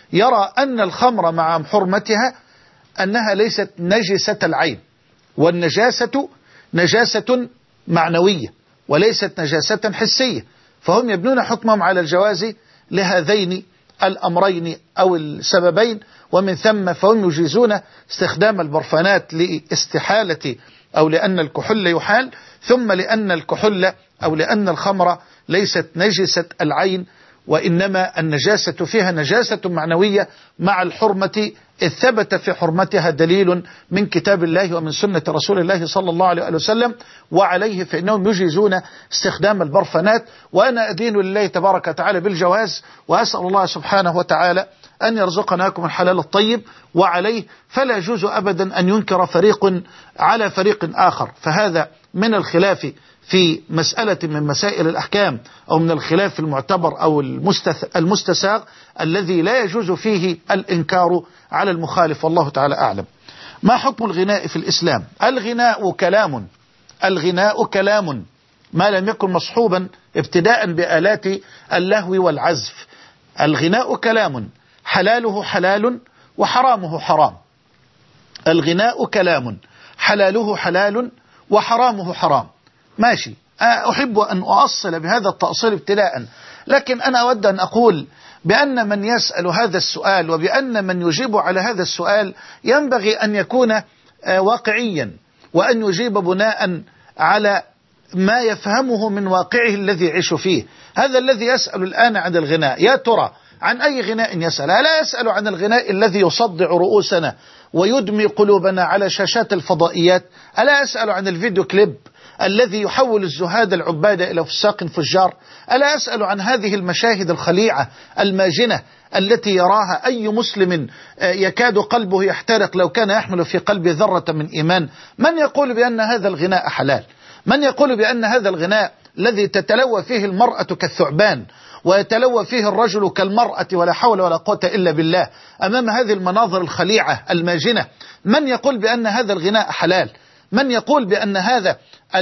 يرى أن الخمر مع حرمتها أنها ليست نجسة العين، والنجاسة نجاسة معنوية وليست نجاسة حسية، فهم يبنون حكمهم على الجواز لهذين الأمرين أو السببين، ومن ثم فهم يجيزون استخدام البرفانات لاستحالة أو لأن الكحول يحال، ثم لأن الكحول أو لأن الخمر ليست نجسة العين، وإنما النجاسة فيها نجاسة معنوية مع الحرمة، إذ ثبت في حرمتها دليل من كتاب الله ومن سنة رسول الله صلى الله عليه وسلم، وعليه فإنهم يجيزون استخدام البرفانات. وأنا أدين لله تبارك وتعالى بالجواز، وأسأل الله سبحانه وتعالى أن يرزقناكم الحلال الطيب، وعليه فلا يجوز أبدا أن ينكر فريق على فريق آخر، فهذا من الخلاف في مسألة من مسائل الأحكام، أو من الخلاف المعتبر أو المستساغ الذي لا يجوز فيه الإنكار على المخالف، والله تعالى أعلم. ما حكم الغناء في الإسلام؟ الغناء كلام، الغناء كلام ما لم يكن مصحوبا ابتداء بآلات اللهو والعزف. الغناء كلام حلاله حلال وحرامه حرام. الغناء كلام حلاله حلال وحرامه حرام. ماشي، أحب أن أؤصل بهذا التأصيل ابتداء، لكن أنا أود أن أقول بأن من يسأل هذا السؤال وبأن من يجيب على هذا السؤال ينبغي أن يكون واقعيا، وأن يجيب بناء على ما يفهمه من واقعه الذي يعيش فيه. هذا الذي يسأل الآن عن الغناء، يا ترى عن أي غناء يسأل؟ لا يسأل عن الغناء الذي يصدع رؤوسنا ويدمي قلوبنا على شاشات الفضائيات؟ ألا يسأل عن الفيديو كليب الذي يحول الزهاد العباد إلى فساق فجار؟ ألا أسأل عن هذه المشاهد الخليعة الماجنة التي يراها أي مسلم يكاد قلبه يحترق لو كان يحمل في قلبه ذرة من إيمان؟ من يقول بأن هذا الغناء حلال؟ من يقول بأن هذا الغناء الذي تتلوى فيه المرأة كالثعبان ويتلوى فيه الرجل كالمرأة ولا حول ولا قوة إلا بالله أمام هذه المناظر الخليعة الماجنة، من يقول بأن هذا الغناء حلال؟ من يقول بأن هذا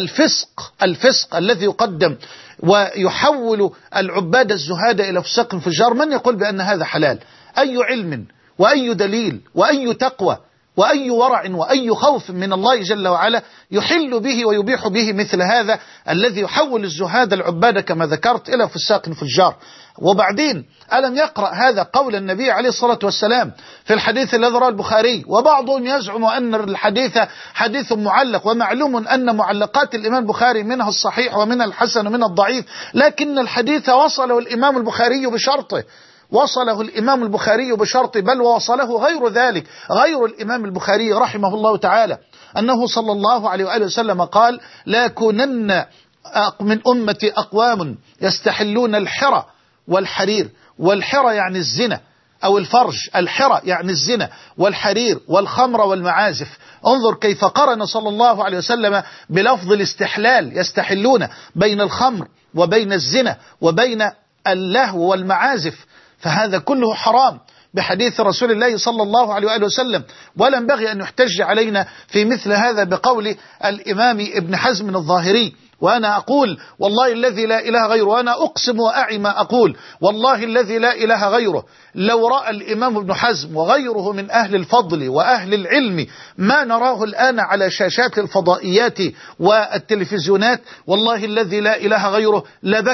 الفسق الذي يقدم ويحول العباد الزهاد إلى فساق فجار، من يقول بأن هذا حلال؟ أي علم وأي دليل وأي تقوى وأي ورع وأي خوف من الله جل وعلا يحل به ويبيح به مثل هذا الذي يحول الزهاد العباد كما ذكرت إلى فساق فجار؟ وبعدين ألم يقرأ هذا قول النبي عليه الصلاة والسلام في الحديث الذي رواه البخاري؟ وبعضهم يزعم أن الحديث حديث معلق، ومعلوم أن معلقات الإمام البخاري منها الصحيح ومنها الحسن ومنها الضعيف، لكن الحديث وصله الإمام البخاري بشرطه، وصله الإمام البخاري بشرط، بل ووصله غير ذلك، غير الإمام البخاري رحمه الله تعالى، أنه صلى الله عليه وآله وسلم قال: لا يكونن من أمتي أقوام يستحلون الحرى والحرير. والحرى يعني الزنا أو الفرج، الحرى يعني الزنا، والحرير والخمر والمعازف. انظر كيف قرن صلى الله عليه وسلم بلفظ الاستحلال، يستحلون بين الخمر وبين الزنا وبين اللهو والمعازف، فهذا كله حرام بحديث رسول الله صلى الله عليه وآله وسلم. ولا ينبغي أن يحتج علينا في مثل هذا بقول الإمام ابن حزم الظاهري. وأنا أقول والله الذي لا إله غيره، وأنا أقسم وأعي ما أقول، والله الذي لا إله غيره، لو رأى الإمام ابن حزم وغيره من أهل الفضل وأهل العلم ما نراه الآن على شاشات الفضائيات والتلفزيونات، والله الذي لا إله غيره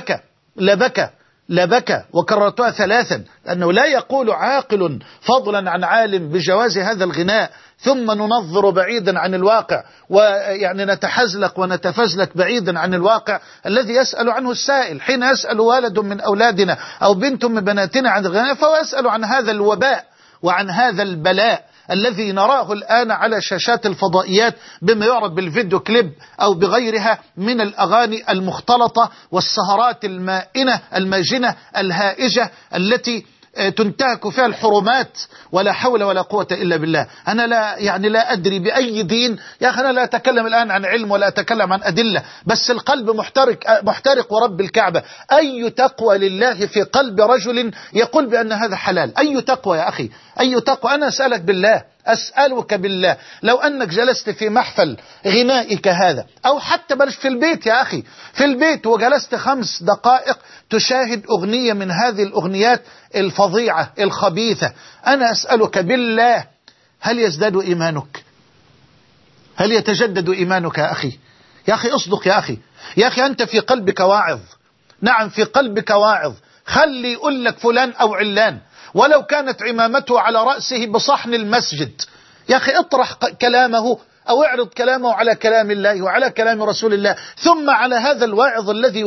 لبكى وكررتها ثلاثا، لأنه لا يقول عاقل فضلا عن عالم بجواز هذا الغناء ثم ننظر بعيدا عن الواقع، ويعني نتحزلق ونتفزلك بعيدا عن الواقع الذي يسأل عنه السائل. حين يسأل والد من أولادنا أو بنت من بناتنا عن الغناء، فهو يسأل عن هذا الوباء وعن هذا البلاء الذي نراه الآن على شاشات الفضائيات بما يعرف بالفيديو كليب أو بغيرها من الأغاني المختلطة والسهرات المائنة الماجنة الهائجة التي تنتهك فيها الحرمات، ولا حول ولا قوة إلا بالله. أنا لا أدري بأي دين يا أخي، أنا لا أتكلم الآن عن علم ولا أتكلم عن أدلة، بس القلب محترق ورب الكعبة. أي تقوى لله في قلب رجل يقول بأن هذا حلال؟ أي تقوى يا أخي؟ أي تقوى؟ أنا أسألك بالله، أسألك بالله لو أنك جلست في محفل غنائك هذا، أو حتى بلش في البيت يا أخي، في البيت وجلست 5 دقائق تشاهد أغنية من هذه الأغنيات الفظيعة الخبيثة، أنا أسألك بالله هل يزداد إيمانك؟ هل يتجدد إيمانك يا أخي؟ يا أخي أصدق يا أخي، يا أخي أنت في قلبك واعظ، نعم في قلبك واعظ، خلي يقول لك فلان أو علان ولو كانت عمامته على رأسه بصحن المسجد، يا أخي اطرح كلامه أو اعرض كلامه على كلام الله وعلى كلام رسول الله، ثم على هذا الواعظ الذي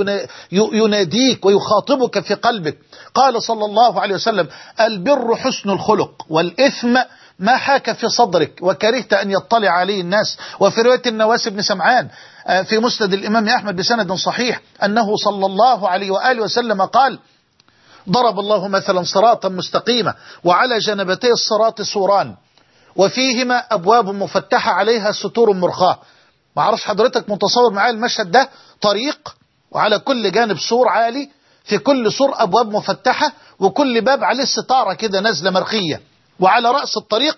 يناديك ويخاطبك في قلبك. قال صلى الله عليه وسلم: البر حسن الخلق، والإثم ما حاك في صدرك وكرهت أن يطلع عليه الناس. وفي رواية النواس بن سمعان في مسند الإمام أحمد بسند صحيح أنه صلى الله عليه وآله وسلم قال: ضرب الله مثلا صراطا مستقيما وعلى جنبتي الصراط سوران وفيهما أبواب مفتحة عليها ستور مرخاة. ما عرفش حضرتك متصور معايا المشهد ده؟ طريق وعلى كل جانب سور عالي، في كل سور أبواب مفتحة، وكل باب عليه ستارة كده نازلة مرخية، وعلى رأس الطريق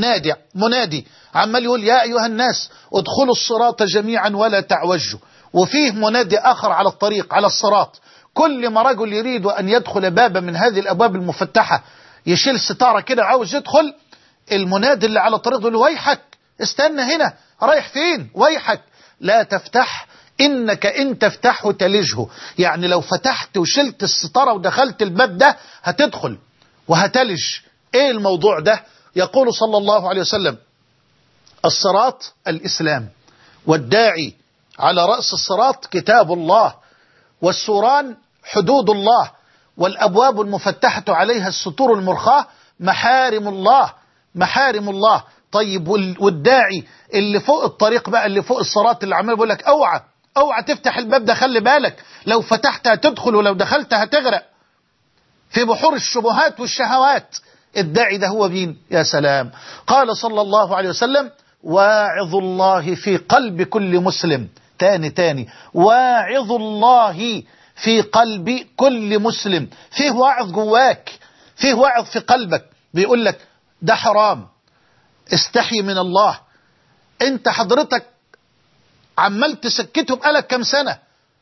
منادي عمال يقول: يا أيها الناس ادخلوا الصراط جميعا ولا تعوجوا. وفيه منادي آخر على الطريق على الصراط، كل ما رجل يريد أن يدخل بابا من هذه الأبواب المفتحة يشيل ستارة كده عاوز يدخل، المنادي اللي على الطريق يقول: ويحك استنى هنا، رايح فين؟ ويحك لا تفتح، إنك إن تفتحه تلجه. يعني لو فتحت وشلت الستارة ودخلت الباب ده هتدخل وهتلج. ايه الموضوع ده؟ يقول صلى الله عليه وسلم: الصراط الإسلام، والداعي على رأس الصراط كتاب الله، والسوران حدود الله، والأبواب المفتحة عليها السطور المرخاة محارم الله، محارم الله. طيب والداعي اللي فوق الطريق بقى، اللي فوق الصراط، اللي عمال بيقول لك: اوعى تفتح الباب ده، خلي بالك لو فتحت هتدخل ولو دخلت هتغرق في بحور الشبهات والشهوات. الداعي ده هو مين؟ يا سلام. قال صلى الله عليه وسلم: واعظ الله في قلب كل مسلم. تاني واعظ الله في قلب كل مسلم. فيه واعظ جواك، فيه واعظ في قلبك بيقول لك ده حرام، استحي من الله. انت حضرتك عمال تسكته بقالك كم سنة،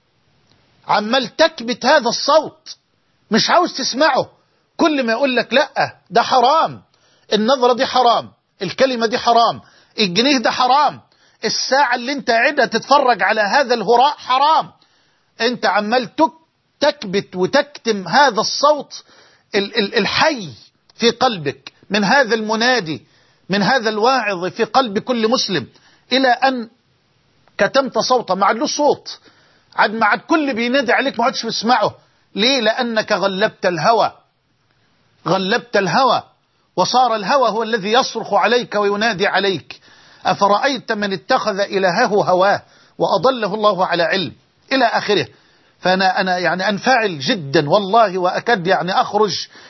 عمال تكبت هذا الصوت مش عاوز تسمعه. كل ما يقول لك لا ده حرام، النظرة دي حرام، الكلمة دي حرام، الجنيه ده حرام، الساعة اللي انت قاعدها تتفرج على هذا الهراء حرام، انت عمال تكبت وتكتم هذا الصوت الحي في قلبك من هذا المنادي، من هذا الواعظ في قلب كل مسلم، إلى أن كتمت صوته، ما عادلوش صوت، ما عاد كل بينادي عليك ما عادش بتسمعه. ليه؟ لأنك غلبت الهوى، غلبت الهوى، وصار الهوى هو الذي يصرخ عليك وينادي عليك. أفرأيت من اتخذ إلهه هواه وأضله الله على علم، إلى آخره. فأنا يعني أنفعل جدا والله، وأكد يعني أخرج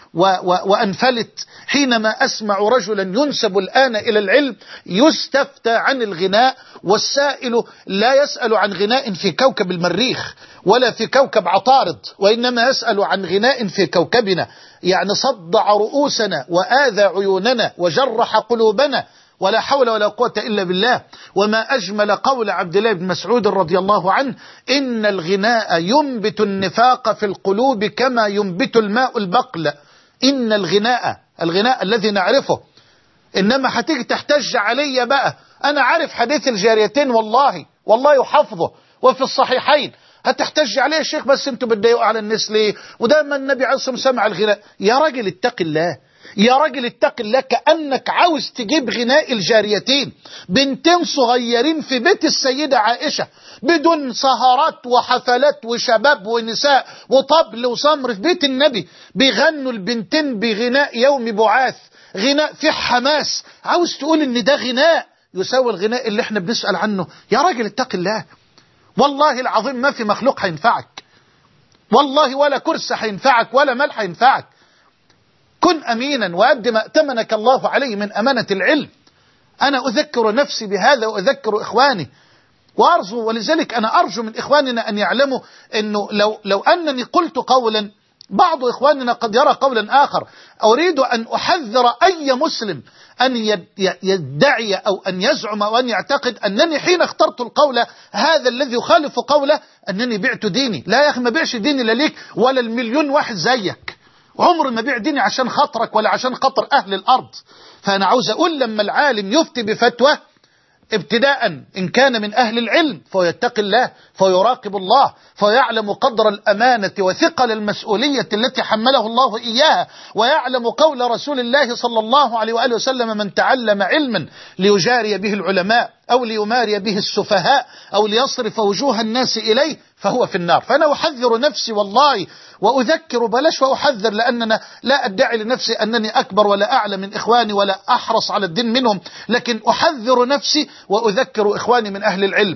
وأنفلت حينما أسمع رجلا ينسب الآن إلى العلم يستفتى عن الغناء، والسائل لا يسأل عن غناء في كوكب المريخ ولا في كوكب عطارد، وإنما يسأل عن غناء في كوكبنا، يعني صدع رؤوسنا وآذى عيوننا وجرح قلوبنا، ولا حول ولا قوة إلا بالله. وما أجمل قول عبد الله بن مسعود رضي الله عنه: إن الغناء ينبت النفاق في القلوب كما ينبت الماء البقل. إن الغناء الذي نعرفه. إنما هتيجي تحتج علي بقى، أنا عارف حديث الجاريتين والله يحفظه وفي الصحيحين، هتحتج عليه يا شيخ بس انتوا بتضايقوا على الناس ليه؟ ودايما النبي عليه الصلاة والسلام سمع الغناء. يا راجل اتق الله، يا راجل اتق الله، كأنك عاوز تجيب غناء الجاريتين، بنتين صغيرين في بيت السيدة عائشة بدون سهرات وحفلات وشباب ونساء وطبل وصمر في بيت النبي، بيغنوا البنتين بغناء يوم بعاث، غناء فيه حماس، عاوز تقول ان ده غناء يساوي الغناء اللي احنا بنسأل عنه؟ يا راجل اتق الله، والله العظيم ما في مخلوق هينفعك، والله ولا كرسي هينفعك ولا مال هينفعك. كن أمينا وأد ما ائتمنك الله عليه من أمانة العلم. أنا أذكر نفسي بهذا وأذكر إخواني وأرجو، ولذلك أنا أرجو من إخواننا أن يعلموا أنه لو أنني قلت قولا بعض إخواننا قد يرى قولا آخر. أريد أن أحذر أي مسلم أن يدعي أو أن يزعم أو أن يعتقد أنني حين اخترت القول هذا الذي يخالف قوله أنني بعت ديني. لا يا أخي، ما بيعش ديني لا ليك ولا المليون واحد زيك. عمر ما بيع ديني عشان خاطرك ولا عشان خاطر أهل الأرض. فأنا عاوز أقول لما العالم يفتي بفتوى ابتداء إن كان من أهل العلم فيتقي الله، فيراقب الله، فيعلم قدر الأمانة وثقل المسؤولية التي حمله الله إياها، ويعلم قول رسول الله صلى الله عليه وآله وسلم: من تعلم علما ليجاري به العلماء أو ليماري به السفهاء أو ليصرف وجوه الناس إليه فهو في النار. فأنا أحذر نفسي والله وأذكر، بلاش وأحذر، لأننا لا أدعي لنفسي أنني أكبر ولا أعلى من إخواني ولا أحرص على الدين منهم، لكن أحذر نفسي وأذكر إخواني من أهل العلم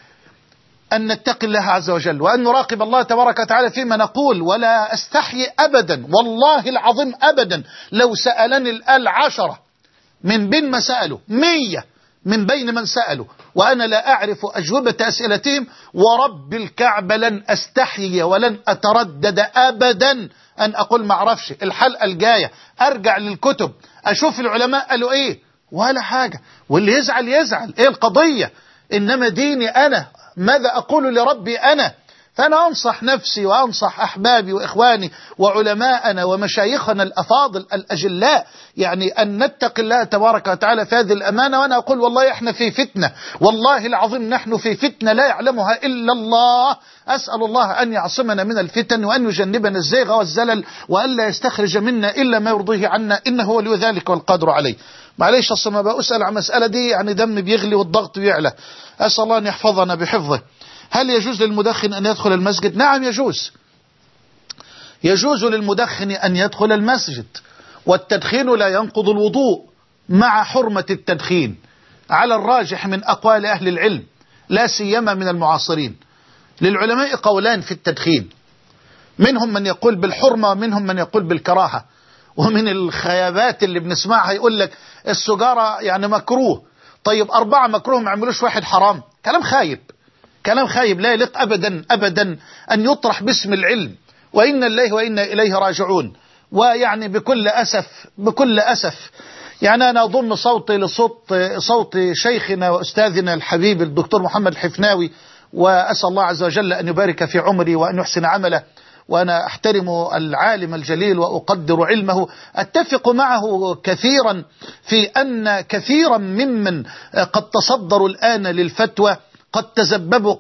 أن نتقي الله عز وجل وأن نراقب الله تبارك وتعالى فيما نقول. ولا أستحي أبدا والله العظيم أبدا لو سألني 10 من بين ما سألوا 100 من بين من سألوا وأنا لا أعرف أجوبة أسئلتهم، ورب الكعبة لن أستحيي ولن أتردد أبدا أن أقول ما أعرفش. الحلقة الجاية أرجع للكتب أشوف العلماء قالوا إيه ولا حاجة، واللي يزعل يزعل، إيه القضية؟ إنما ديني أنا، ماذا أقول لربي أنا؟ فأنا أنصح نفسي وأنصح أحبابي وإخواني وعلماءنا ومشايخنا الأفاضل الأجلاء يعني أن نتقي الله تبارك وتعالى في هذه الأمانة. وأنا أقول والله إحنا في فتنة، والله العظيم نحن في فتنة لا يعلمها إلا الله. أسأل الله أن يعصمنا من الفتن وأن يجنبنا الزيغ والزلل وأن لا يستخرج منا إلا ما يرضيه عنا، إنه ولي ذلك والقادر عليه. معليش أصلا ما بأسأل عن مسألة دي يعني دم بيغلي والضغط بيعلى. أسأل الله أن يحفظنا بحفظه. هل يجوز للمدخن أن يدخل المسجد؟ نعم يجوز. يجوز للمدخن أن يدخل المسجد، والتدخين لا ينقض الوضوء مع حرمة التدخين على الراجح من أقوال أهل العلم لا سيما من المعاصرين. للعلماء قولان في التدخين، منهم من يقول بالحرمة ومنهم من يقول بالكراهة. ومن الخيابات اللي بنسمعها يقول لك السجارة يعني مكروه، طيب 4 مكروه ما عملوش 1 حرام. كلام خايب، كلام خايب لا يليق أبدا أبدا أن يطرح باسم العلم. وإنا الله وإنا إليه راجعون. ويعني بكل أسف يعني أنا أضم صوتي لصوت شيخنا وأستاذنا الحبيب الدكتور محمد الحفناوي، وأسأل الله عز وجل أن يبارك في عمري وأن يحسن عمله. وأنا أحترم العالم الجليل وأقدر علمه، أتفق معه كثيرا في أن كثيرا ممن قد تصدروا الآن للفتوى قد تزببوا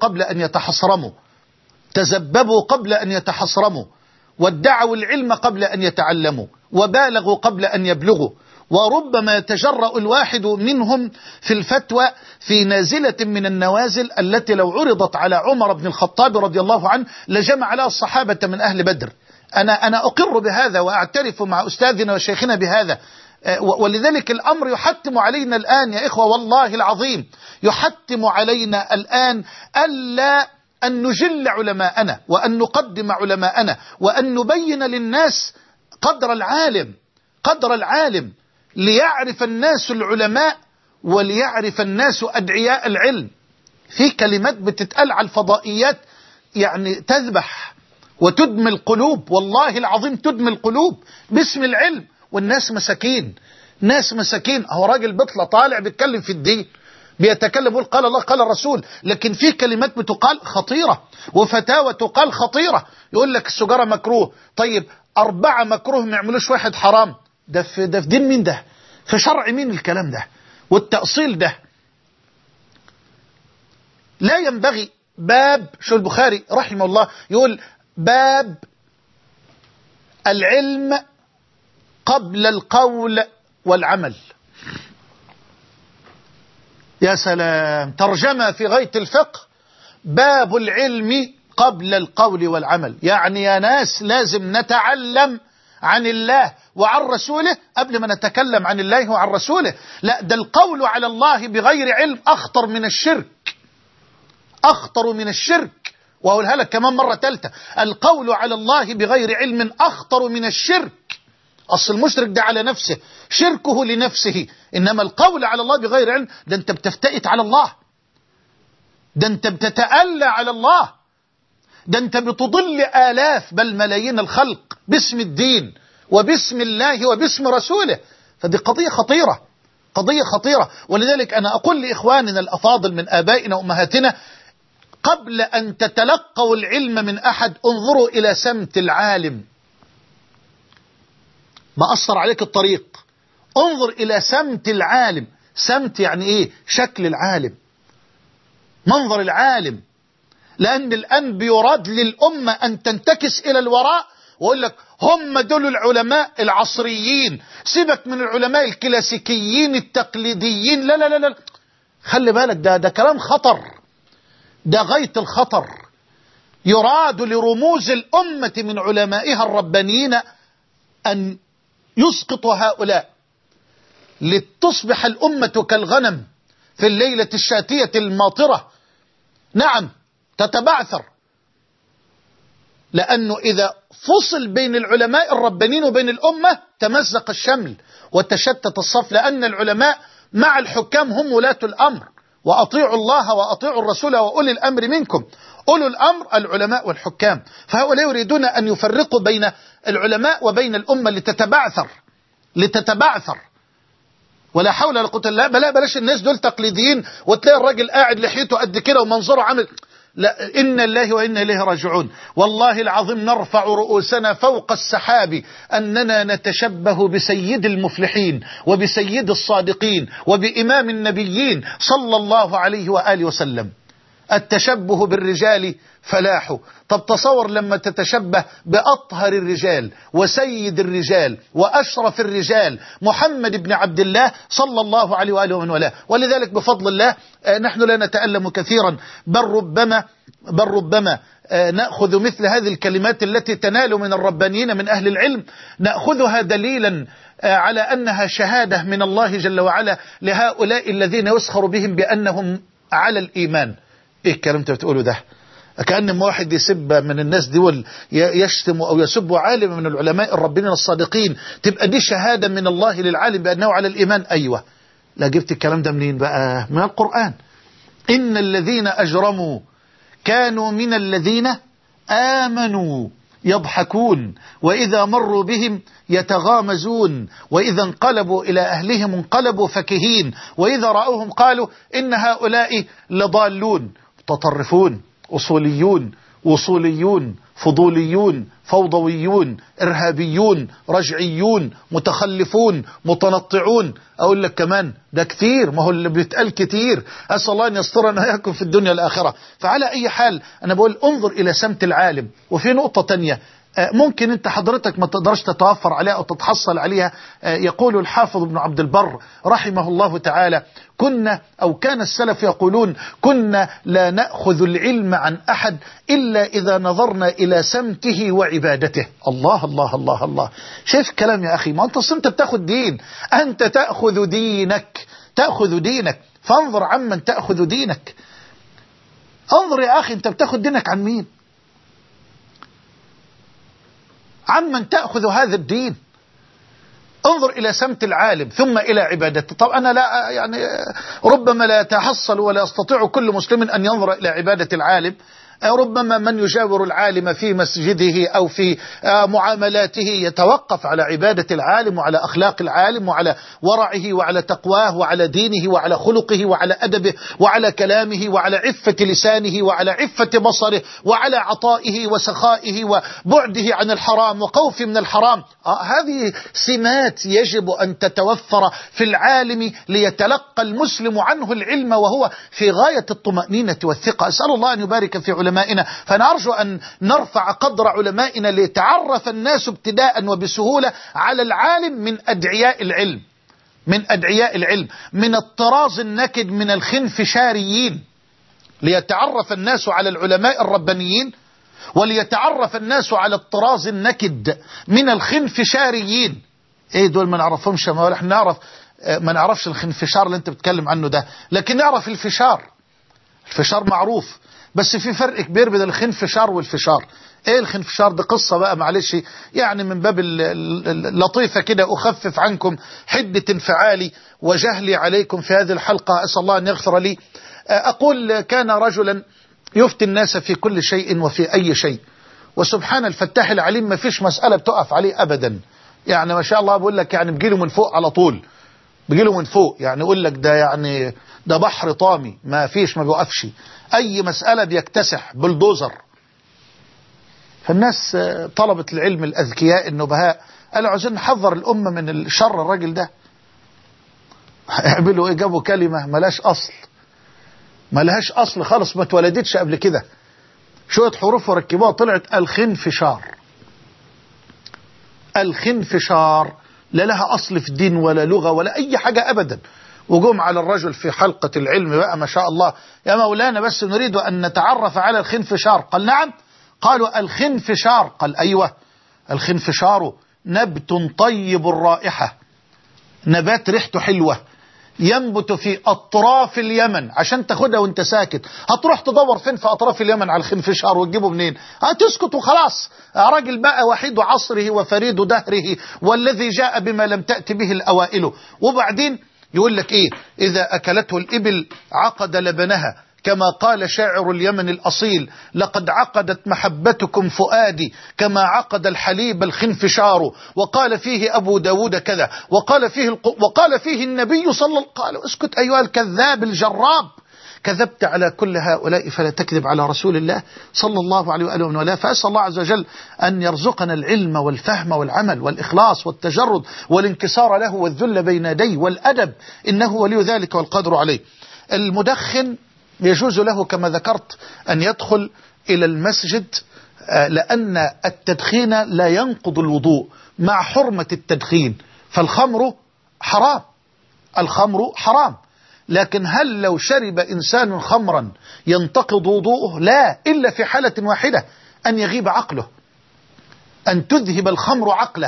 قبل أن يتحصرموا وادعوا العلم قبل أن يتعلموا وبالغوا قبل أن يبلغوا. وربما يتجرأ الواحد منهم في الفتوى في نازلة من النوازل التي لو عرضت على عمر بن الخطاب رضي الله عنه لجمع لها الصحابة من أهل بدر. أنا أقر بهذا وأعترف مع أستاذنا وشيخنا بهذا. ولذلك الأمر يحتم علينا الآن يا إخوة، والله العظيم يحتم علينا الآن ألا أن نجل علماءنا وأن نقدم علماءنا وأن نبين للناس قدر العالم ليعرف الناس العلماء وليعرف الناس أدعياء العلم. في كلمات بتتقال على الفضائيات يعني تذبح وتدمي القلوب، والله العظيم تدمي القلوب باسم العلم. والناس مساكين، ناس مساكين. هو راجل بطلة طالع بيتكلم في الدين، بيتكلم يقول قال الله قال الرسول، لكن في كلمات بتقال خطيرة وفتاوى تقال خطيرة. يقول لك السجارة مكروه، طيب 4 مكروه ما يعملوش 1 حرام. ده في دين مين ده؟ في شرع مين الكلام ده والتأصيل ده؟ لا ينبغي. باب شو البخاري رحمه الله يقول باب العلم قبل القول والعمل. يا سلام، ترجمة في غاية الفقه، باب العلم قبل القول والعمل. يعني يا ناس لازم نتعلم عن الله وعن رسوله قبل ما نتكلم عن الله وعن رسوله. لا، ده القول على الله بغير علم أخطر من الشرك. وأقولها لك كمان مرة ثالثة، القول على الله بغير علم أخطر من الشرك. أصل المشرك ده على نفسه، شركه لنفسه، إنما القول على الله بغير علم ده أنت بتفتئت على الله، ده أنت بتتألى على الله، ده أنت بتضل آلاف بل ملايين الخلق. باسم الدين وباسم الله وباسم رسوله. فدي قضية خطيرة، قضية خطيرة. ولذلك أنا أقول لإخواننا الأفاضل من آبائنا وأمهاتنا قبل أن تتلقوا العلم من أحد انظروا إلى سمت العالم، ما أثر عليك الطريق، انظر إلى سمت العالم. سمت يعني إيه؟ شكل العالم، منظر العالم. لأن الآن بيراد للأمة أن تنتكس إلى الوراء وأقول لك هم دول العلماء العصريين، سيبك من العلماء الكلاسيكيين التقليديين. لا لا لا لا، خلي بالك، ده كلام خطر، ده غاية الخطر. يراد لرموز الأمة من علمائها الربانيين أن يسقطوا هؤلاء لتصبح الأمة كالغنم في الليلة الشاتية الماطرة. نعم تتبعثر، لأنه إذا فصل بين العلماء الربانيين وبين الأمة تمزق الشمل وتشتت الصف. لأن العلماء مع الحكام هم ولاة الأمر، وأطيعوا الله وأطيعوا الرسول وأولي الأمر منكم. أولو الأمر العلماء والحكام، فهؤلاء يريدون أن يفرقوا بين العلماء وبين الأمة لتتبعثر. ولا حول ولا قوة إلا بالله. بلاش الناس دول تقليديين وتلاقي الراجل قاعد لحيته قد كده ومنظره عامل. لا، إن الله وإنا إليه راجعون. والله العظيم نرفع رؤوسنا فوق السحاب أننا نتشبه بسيد المفلحين وبسيد الصادقين وبإمام النبيين صلى الله عليه وآله وسلم. التشبه بالرجال فلاح. طب تصور لما تتشبه بأطهر الرجال وسيد الرجال وأشرف الرجال محمد بن عبد الله صلى الله عليه وآله ومن والاه. ولذلك بفضل الله نحن لا نتألم كثيرا، بل ربما نأخذ مثل هذه الكلمات التي تنال من الربانيين من أهل العلم، نأخذها دليلا على أنها شهادة من الله جل وعلا لهؤلاء الذين يسخر بهم بأنهم على الإيمان. إيه الكلام أنت بتقوله ده؟ كأن واحد يسب من الناس دول يشتم أو يسب عالم من العلماء الربانيين الصادقين، تبقى دي شهادة من الله للعالم بأنه على الإيمان. أيوة. لا، جبت الكلام ده منين بقى؟ من القرآن. إن الذين أجرموا كانوا من الذين آمنوا يضحكون وإذا مروا بهم يتغامزون وإذا انقلبوا إلى أهلهم انقلبوا فكهين وإذا رأوهم قالوا إن هؤلاء لضالون. متطرفون، أصوليون، وصوليون، فضوليون، فوضويون، إرهابيون، رجعيون، متخلفون، متنطعون. أقول لك كمان ده كتير، ما هو اللي بيتقال كتير. أسأل الله أن يسترنا وإياكم في الدنيا والآخرة. فعلى أي حال أنا بقول انظر إلى سمت العالم. وفي نقطة تانية ممكن انت حضرتك ما تقدرش تتوفر عليها او تتحصل عليها. يقول الحافظ ابن عبد البر رحمه الله تعالى: كان السلف يقولون كنا لا نأخذ العلم عن أحد إلا إذا نظرنا إلى سمته وعبادته. الله الله الله الله. شايف الكلام يا أخي؟ ما أنت بتاخذ دين، أنت تأخذ دينك، فانظر عمن تأخذ دينك. انظر يا أخي، أنت بتاخذ دينك عن مين؟ عمن تأخذ هذا الدين. انظر إلى سمت العالم ثم إلى عبادته. طب أنا لا يعني ربما لا يتحصل ولا يستطيع كل مسلم أن ينظر إلى عبادة العالم. ربما من يجاور العالم في مسجده أو في معاملاته يتوقف على عبادة العالم وعلى أخلاق العالم وعلى ورعه وعلى تقواه وعلى دينه وعلى خلقه وعلى أدبه وعلى كلامه وعلى عفة لسانه وعلى عفة بصره وعلى عطائه وسخائه وبعده عن الحرام وخوفه من الحرام. هذه سمات يجب أن تتوفر في العالم ليتلقى المسلم عنه العلم وهو في غاية الطمأنينة والثقة. أسأل الله أن يبارك في علمائنا. فنرجو أن نرفع قدر علمائنا ليتعرف الناس ابتداء وبسهولة على العالم من أدعياء العلم، من الطراز النكد من الخنفشاريين. ليتعرف الناس على العلماء الربانيين وليتعرف الناس على الطراز النكد من الخنفشاريين. ايه دول؟ ما نعرفهمش. ما نحن ما نعرفش الخنفشار اللي انت بتتكلم عنه ده، لكن نعرف الفشار معروف. بس في فرق كبير بين الخنفشار والفشار. ايه الخنفشار ده؟ قصة بقى معلش، يعني من باب اللطيفة كده أخفف عنكم حدة انفعالي وجهلي عليكم في هذه الحلقة. أسأل الله أن يغفر لي. أقول: كان رجلا يفتي الناس في كل شيء وفي أي شيء، وسبحان الفتاح العليم ما فيش مسألة بتقف عليه أبدا. يعني ما شاء الله بقول لك يعني بيجيله من فوق على طول، بيجيله من فوق، يعني يقول لك ده يعني ده بحر طامي ما فيش، ما بيوقفش أي مسألة بيكتسح بلدوزر. فالناس طلبة العلم الأذكياء النبهاء قالوا عايزين نحذر الأمة من الشر الراجل ده. هيعملوا إيه؟ جابوا كلمة ملاش أصل، ملهاش أصل خالص، ما اتولدتش قبل كده، شوية حروف وركبوها طلعت الخنفشار. الخنفشار لا لها أصل في الدين ولا لغة ولا أي حاجة أبدا. وقوم على الرجل في حلقة العلم بقى ما شاء الله، يا مولانا بس نريد أن نتعرف على الخنفشار. قال نعم. قالوا الخنفشار. قال أيوة، الخنفشار نبت طيب الرائحة، نبات ريحته حلوة، ينبت في أطراف اليمن. عشان تاخدها وانت ساكت، هتروح تدور فين في أطراف اليمن على الخنفشار وتجيبه منين؟ هتسكت وخلاص. راجل بقى وحيد عصره وفريد دهره والذي جاء بما لم تأت به الأوائل. وبعدين يقول لك إيه؟ إذا أكلته الإبل عقد لبنها، كما قال شاعر اليمن الأصيل: لقد عقدت محبتكم فؤادي كما عقد الحليب الخنفشار. وقال فيه أبو داود كذا، وقال فيه النبي صلى الله عليه وسلم. قال اسكت أيها الكذاب الجراب، كذبت على كل هؤلاء فلا تكذب على رسول الله صلى الله عليه وآله وسلم. فأسأل الله عز وجل أن يرزقنا العلم والفهم والعمل والإخلاص والتجرد والانكسار له والذل بين يديه والأدب، إنه ولي ذلك والقدر عليه. المدخن يجوز له كما ذكرت أن يدخل إلى المسجد، لأن التدخين لا ينقض الوضوء مع حرمة التدخين. فالخمر حرام، الخمر حرام، لكن هل لو شرب إنسان خمرا ينتقض وضوءه؟ لا، إلا في حالة واحدة، أن يغيب عقله، أن تذهب الخمر عقله.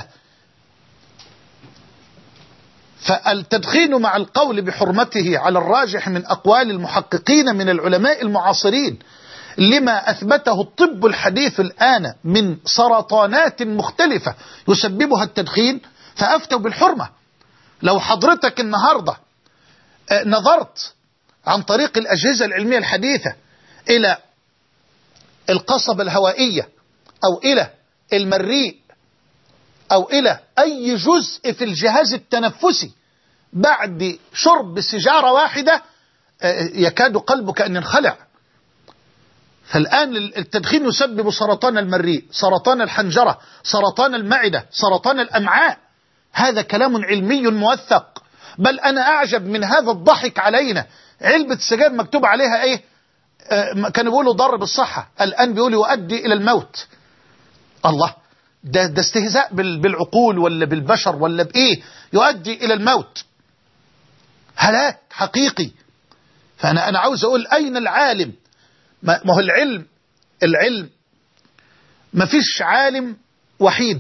فالتدخين مع القول بحرمته على الراجح من أقوال المحققين من العلماء المعاصرين، لما أثبته الطب الحديث الآن من سرطانات مختلفة يسببها التدخين، فأفتوا بالحرمة. لو حضرتك النهاردة نظرت عن طريق الأجهزة العلمية الحديثة إلى القصبة الهوائية أو إلى المريء أو إلى أي جزء في الجهاز التنفسي بعد شرب سيجارة واحدة، يكاد قلبك أن ينخلع. فالآن التدخين يسبب سرطان المريء، سرطان الحنجرة، سرطان المعدة، سرطان الأمعاء. هذا كلام علمي موثق. بل أنا أعجب من هذا الضحك علينا. علبة سجاير مكتوب عليها إيه؟ كانوا بيقولوا ضر بالصحة، الآن بيقولوا يؤدي إلى الموت. الله، ده استهزاء بالعقول ولا بالبشر ولا بإيه؟ يؤدي إلى الموت، هلاك حقيقي. فأنا عاوز أقول أين العالم؟ ما هو العلم ما فيش عالم وحيد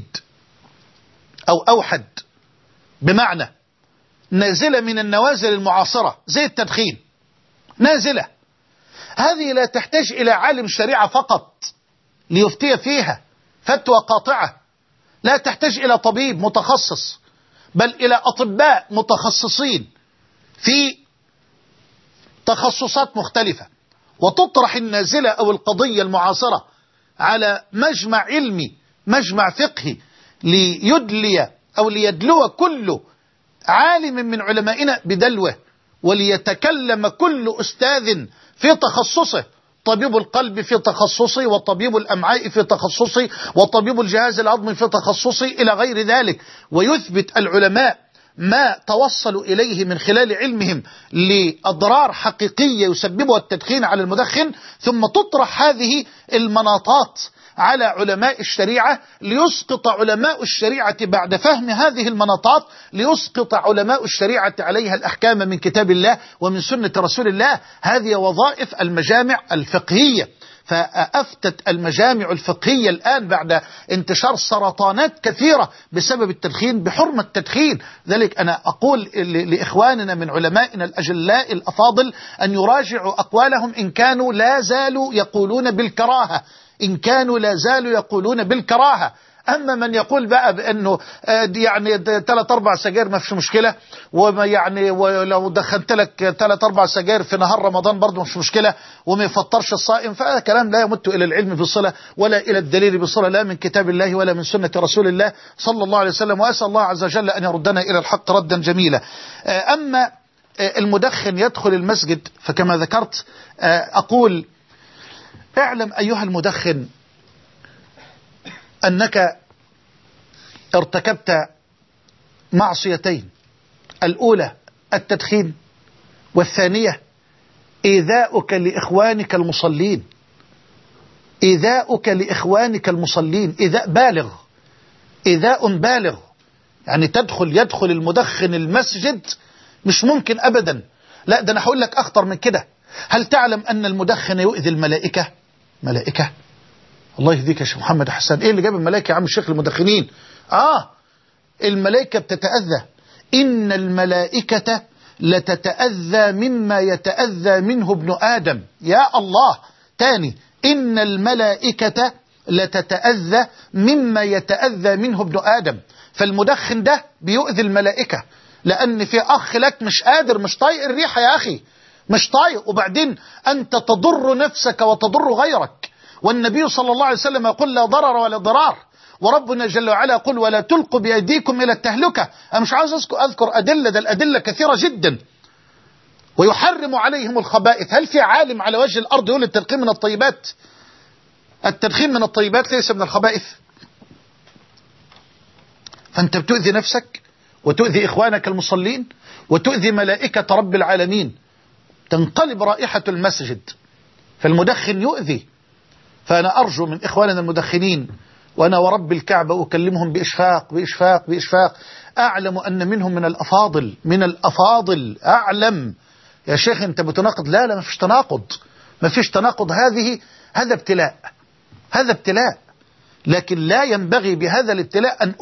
أو أوحد، بمعنى نازلة من النوازل المعاصرة زي التدخين، نازلة هذه لا تحتاج إلى عالم شريعة فقط ليفتي فيها فتوى قاطعة، لا تحتاج إلى طبيب متخصص، بل إلى أطباء متخصصين في تخصصات مختلفة، وتطرح النازلة أو القضية المعاصرة على مجمع علمي، مجمع فقهي، ليدلي أو ليدلو كل عالم من علمائنا بدلوه، وليتكلم كل أستاذ في تخصصه، طبيب القلب في تخصصي، وطبيب الأمعاء في تخصصي، وطبيب الجهاز الهضمي في تخصصي، إلى غير ذلك. ويثبت العلماء ما توصلوا إليه من خلال علمهم لأضرار حقيقية يسببها التدخين على المدخن، ثم تطرح هذه المناطات على علماء الشريعة، ليسقط علماء الشريعة بعد فهم هذه المناطات، ليسقط علماء الشريعة عليها الأحكام من كتاب الله ومن سنة رسول الله. هذه وظائف المجامع الفقهية. فأفتت المجامع الفقهية الآن بعد انتشار سرطانات كثيرة بسبب التدخين بحرمة التدخين. ذلك أنا أقول لإخواننا من علمائنا الأجلاء الأفاضل أن يراجعوا أقوالهم إن كانوا لا زالوا يقولون بالكراهة، إن كانوا لا زالوا يقولون بالكراهة. أما من يقول بقى بأنه يعني 3-4 سجاير ما فيش مشكلة، وما يعني ولو دخنت لك 3-4 سجاير في نهار رمضان برضه مش مشكلة، وما يفطرش الصائم، فهذا كلام لا يمت إلى العلم بصلة ولا إلى الدليل بصلة، لا من كتاب الله ولا من سنة رسول الله صلى الله عليه وسلم. وأسأل الله عز وجل أن يردنا إلى الحق ردا جميلا. أما المدخن يدخل المسجد، فكما ذكرت أقول اعلم أيها المدخن أنك ارتكبت معصيتين: الأولى التدخين، والثانية إيذاؤك لإخوانك المصلين. إيذاؤك لإخوانك المصلين إيذاء بالغ، إيذاء بالغ. يعني يدخل المدخن المسجد مش ممكن أبدا. لا، ده أنا هقول لك أخطر من كده. هل تعلم أن المدخن يؤذي الملائكة؟ ملائكة؟ الله يهديك يا شيخ محمد حسان، إيه اللي جاب الملائكة يا عم الشيخ المدخنين؟ الملائكة بتتأذى. إن الملائكة لتتأذى مما يتأذى منه ابن آدم. يا الله، تاني، إن الملائكة لتتأذى مما يتأذى منه ابن آدم. فالمدخن ده بيؤذي الملائكة، لأن في أخ لك مش قادر، مش طايق الريحة يا أخي، مش طايق، وبعدين أنت تضر نفسك وتضر غيرك. والنبي صلى الله عليه وسلم يقول لا ضرر ولا ضرار، وربنا جل وعلا يقول ولا تلقوا بأيديكم إلى التهلكة. أنا مش عاوز أذكر أدلة، ده الأدلة كثيرة جدا. ويحرم عليهم الخبائث. هل في عالم على وجه الأرض يقول التدخين من الطيبات؟ التدخين من الطيبات ليس من الخبائث. فأنت بتؤذي نفسك وتؤذي إخوانك المصلين وتؤذي ملائكة رب العالمين، تنقلب رائحة المسجد. فالمدخن يؤذي. فأنا أرجو من إخواننا المدخنين، وأنا ورب الكعبة أكلمهم بإشفاق بإشفاق بإشفاق، أعلم أن منهم من الأفاضل أعلم. يا شيخ أنت بتناقض. لا ما فيش تناقض، ما فيش تناقض. هذا ابتلاء، لكن لا ينبغي بهذا الابتلاء أن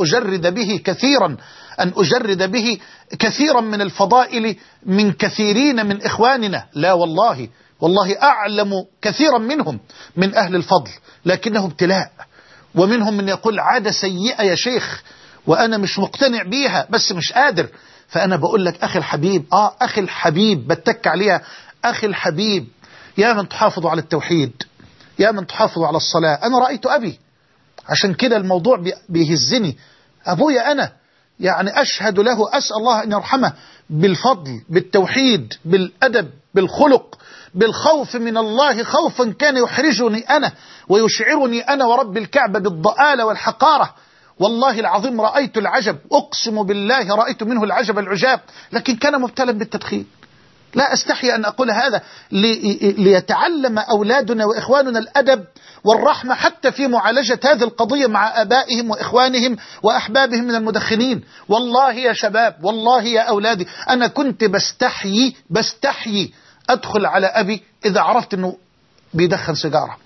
أجرد به كثيرا من الفضائل من كثيرين من إخواننا. لا والله أعلم كثيرا منهم من أهل الفضل، لكنه ابتلاء. ومنهم من يقول عادة سيئة يا شيخ وأنا مش مقتنع بيها بس مش قادر. فأنا بقول لك أخي الحبيب، أخي الحبيب، بتك عليها، أخي الحبيب، يا من تحافظ على التوحيد، يا من تحافظ على الصلاة. أنا رأيت أبي، عشان كده الموضوع بيهزني. أبويا أنا يعني أشهد له، أسأل الله أن يرحمه بالفضل، بالتوحيد، بالأدب، بالخلق، بالخوف من الله، خوفا كان يحرجني أنا ويشعرني أنا ورب الكعبة بالضآلة والحقارة. والله العظيم رأيت العجب، أقسم بالله رأيت منه العجب العجاب، لكن كان مبتلا بالتدخين. لا أستحي أن أقول هذا ليتعلم أولادنا وإخواننا الأدب والرحمة حتى في معالجة هذه القضية مع آبائهم وإخوانهم وأحبابهم من المدخنين. والله يا شباب، والله يا أولادي، أنا كنت بستحيي أدخل على أبي إذا عرفت أنه بيدخن سيجارة،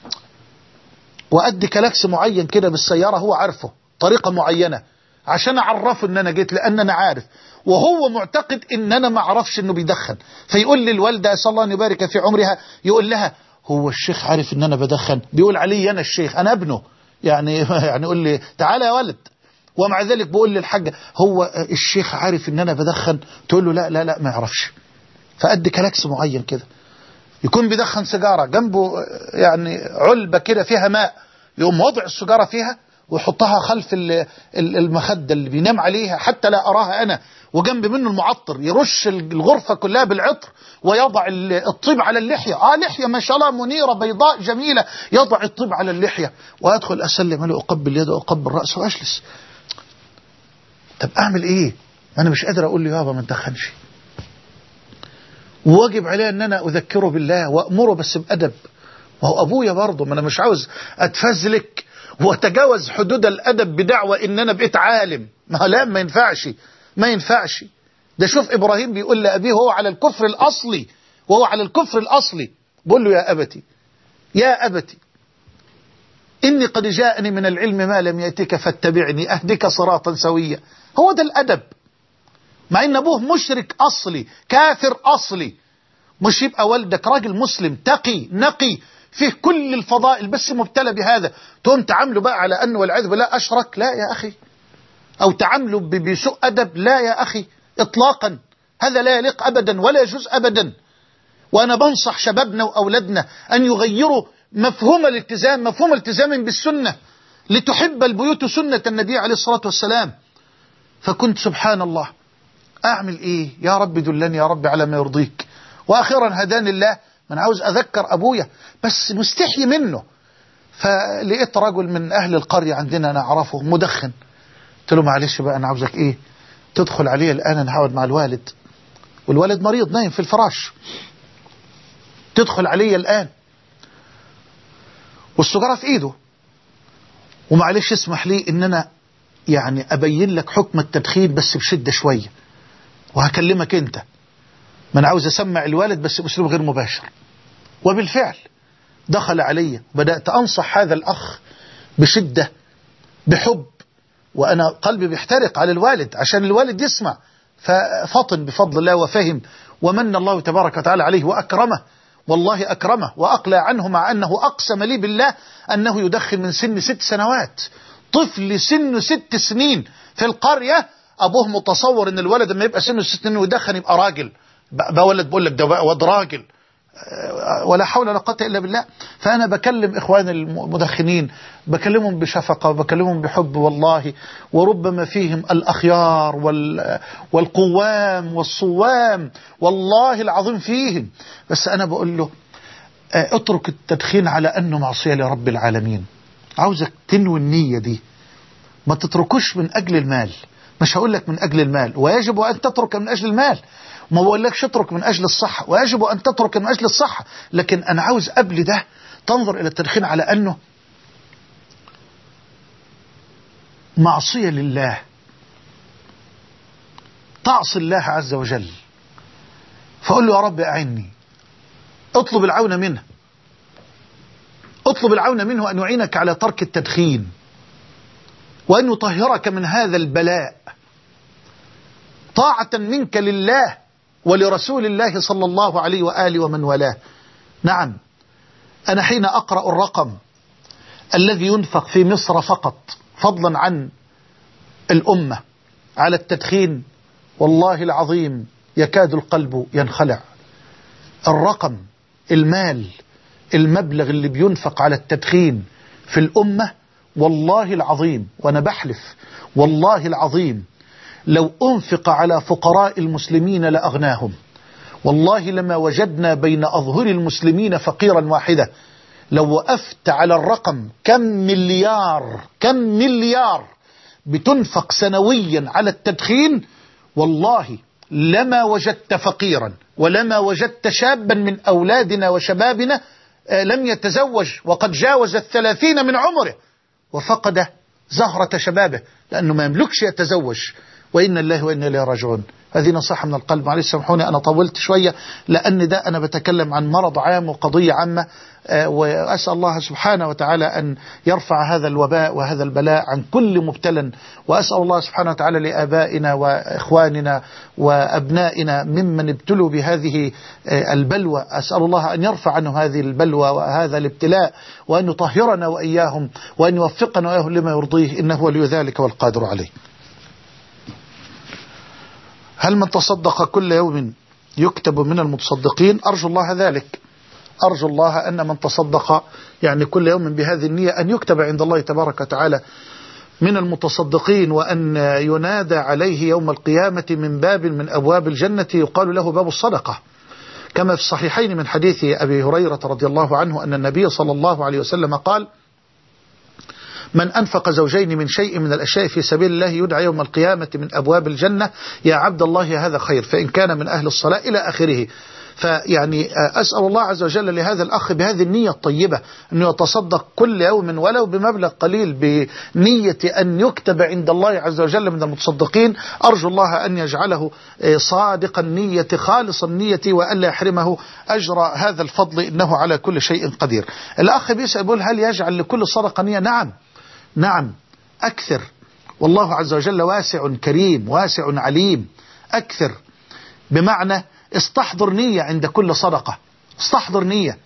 وأدي كلاكس معين كده بالسيارة، هو عارفه طريقة معينة عشان أعرفه أن أنا جيت، لأن أنا عارف، وهو معتقد أن أنا ما أعرفش أنه بيدخن. فيقول لي الوالدة أسأل الله أن يبارك في عمرها، يقول لها هو الشيخ عارف أن أنا بدخن؟ بيقول علي أنا الشيخ، أنا ابنه يعني يقول لي تعالى يا ولد. ومع ذلك بقول للحاجة هو الشيخ عارف أن أنا بدخن؟ تقول له لا لا لا ما يعرفش. فأدي كلاكس معين كده، يكون بيدخن سيجارة جنبه يعني علبة كده فيها ماء، يقوم وضع السيجارة فيها ويحطها خلف المخدة اللي بينام عليها حتى لا أراها أنا، وجنب منه المعطر، يرش الغرفة كلها بالعطر ويضع الطيب على اللحية. لحية ما شاء الله منيرة بيضاء جميلة، يضع الطيب على اللحية وأدخل أسلم له، أقبل يده وأقبل رأسه وأجلس. طب أعمل إيه؟ أنا مش قادر أقول له يابا ما تدخنش، وواجب عليه أن أنا أذكره بالله وأمره بس بأدب. وهو أبويا برضه، ما أنا مش عاوز أتفزلك وأتجاوز حدود الأدب بدعوة إن أنا بقيت عالم. ما ينفعش. ده شوف إبراهيم بيقول لأبيه وهو على الكفر الأصلي، بقول له يا أبتي إني قد جاءني من العلم ما لم يأتك فاتبعني أهدك صراطا سويا. هو ده الأدب، مع إن أبوه مشرك أصلي، كافر أصلي. مش يبقى والدك راجل مسلم تقي نقي فيه كل الفضائل بس مبتلى بهذا، تقوم تعامله بقى على أنه والعياذ بالله أشرك؟ لا يا أخي. أو تعامله بسوء أدب؟ لا يا أخي إطلاقا، هذا لا يليق أبدا ولا يجوز أبدا. وأنا بنصح شبابنا وأولادنا أن يغيروا مفهوم الالتزام، مفهوم التزام بالسنة، لتحب البيوت سنة النبي عليه الصلاة والسلام. فكنت سبحان الله أعمل إيه؟ يا رب دلني يا رب على ما يرضيك. وأخيرا هداني الله، من عاوز أذكر أبويا بس مستحي منه، فلقيت رجل من أهل القرية عندنا نعرفه مدخن. قلت له معلش بقى أنا عاوزك إيه، تدخل عليه الآن، أنا هقعد مع الوالد والوالد مريض نايم في الفراش، تدخل عليه الآن والسجارة في إيده، ومعلش اسمح لي إن أنا يعني أبين لك حكم التدخين بس بشدة شوية، وهكلمك أنت. ما أنا عاوز أسمع الوالد بس بأسلوب غير مباشر. وبالفعل دخل علي، بدأت أنصح هذا الأخ بشدة بحب، وأنا قلبي بيحترق على الوالد عشان الوالد يسمع. ففطن بفضل الله وفهم، ومن الله تبارك وتعالى عليه وأكرمه، والله أكرمه وأقلى عنه، مع أنه أقسم لي بالله أنه يدخن من سن 6 سنوات. طفل سنه 6 سنين في القرية، أبوه متصور أن الولد لما يبقى سنه 6 سنين ويدخن يبقى راجل، بقى ولد، بقول لك ده بقى واد راجل، ولا حول ولا قوة إلا بالله. فأنا بكلم إخوان المدخنين، بكلمهم بشفقة وبكلمهم بحب والله، وربما فيهم الأخيار والقوام والصوام، والله العظيم فيهم. بس أنا بقول له اترك التدخين على أنه معصية لرب العالمين، عاوزك تنوي النية دي، ما تتركوش من أجل المال. مش هقول لك من أجل المال، ويجب أن تترك من أجل المال، ما بقولكش اترك من أجل الصحة، ويجب أن تترك من أجل الصحة، لكن أنا عاوز قبل ده تنظر إلى التدخين على أنه معصية لله، تعصي الله عز وجل. فقل له يا رب أعني، اطلب العون منه، اطلب العون منه أن يعينك على ترك التدخين، وأن يطهرك من هذا البلاء طاعة منك لله ولرسول الله صلى الله عليه وآله ومن والاه. نعم، أنا حين أقرأ الرقم الذي ينفق في مصر فقط فضلا عن الأمة على التدخين، والله العظيم يكاد القلب ينخلع. الرقم، المال، المبلغ اللي بينفق على التدخين في الأمة، والله العظيم، وأنا بحلف والله العظيم لو أنفق على فقراء المسلمين لأغناهم، والله لما وجدنا بين أظهر المسلمين فقيرا واحدة. لو وقفت على الرقم كم مليار بتنفق سنويا على التدخين، والله لما وجدت فقيرا، ولما وجدت شابا من أولادنا وشبابنا لم يتزوج وقد جاوز 30 من عمره وفقد زهرة شبابه لأنه ما يملكش يتزوج. وإن الله وإن إليه راجعون. هذه نصيحة من القلب. معلش سامحوني أنا طولت شوية، لأن ده أنا بتكلم عن مرض عام وقضية عامة، وأسأل الله سبحانه وتعالى أن يرفع هذا الوباء وهذا البلاء عن كل مبتلى، وأسأل الله سبحانه وتعالى لآبائنا وإخواننا وأبنائنا ممن ابتلوا بهذه البلوى، أسأل الله أن يرفع عنه هذه البلوى وهذا الابتلاء، وأن يطهرنا وإياهم، وأن يوفقنا وإياهم لما يرضيه، إنه ولي ذلك والقادر عليه. هل من تصدق كل يوم يكتب من المتصدقين؟ أرجو الله ذلك، أرجو الله أن من تصدق يعني كل يوم بهذه النية أن يكتب عند الله تبارك وتعالى من المتصدقين، وأن ينادى عليه يوم القيامة من باب من أبواب الجنة يقال له باب الصدقة، كما في الصحيحين من حديث أبي هريرة رضي الله عنه أن النبي صلى الله عليه وسلم قال: من أنفق زوجين من شيء من الأشياء في سبيل الله يدعى يوم القيامة من أبواب الجنة يا عبد الله هذا خير، فإن كان من أهل الصلاة إلى آخره. فيعني أسأل الله عز وجل لهذا الأخ بهذه النية الطيبة أنه يتصدق كل يوم ولو بمبلغ قليل بنية أن يكتب عند الله عز وجل من المتصدقين. أرجو الله أن يجعله صادق النية خالص النية وألا يحرمه أجر هذا الفضل، إنه على كل شيء قدير. الأخ بيسأل يقول: هل يجعل لكل صدقة نية؟ نعم أكثر، والله عز وجل واسع كريم واسع عليم. أكثر بمعنى استحضر نية عند كل صدقة، استحضر نية،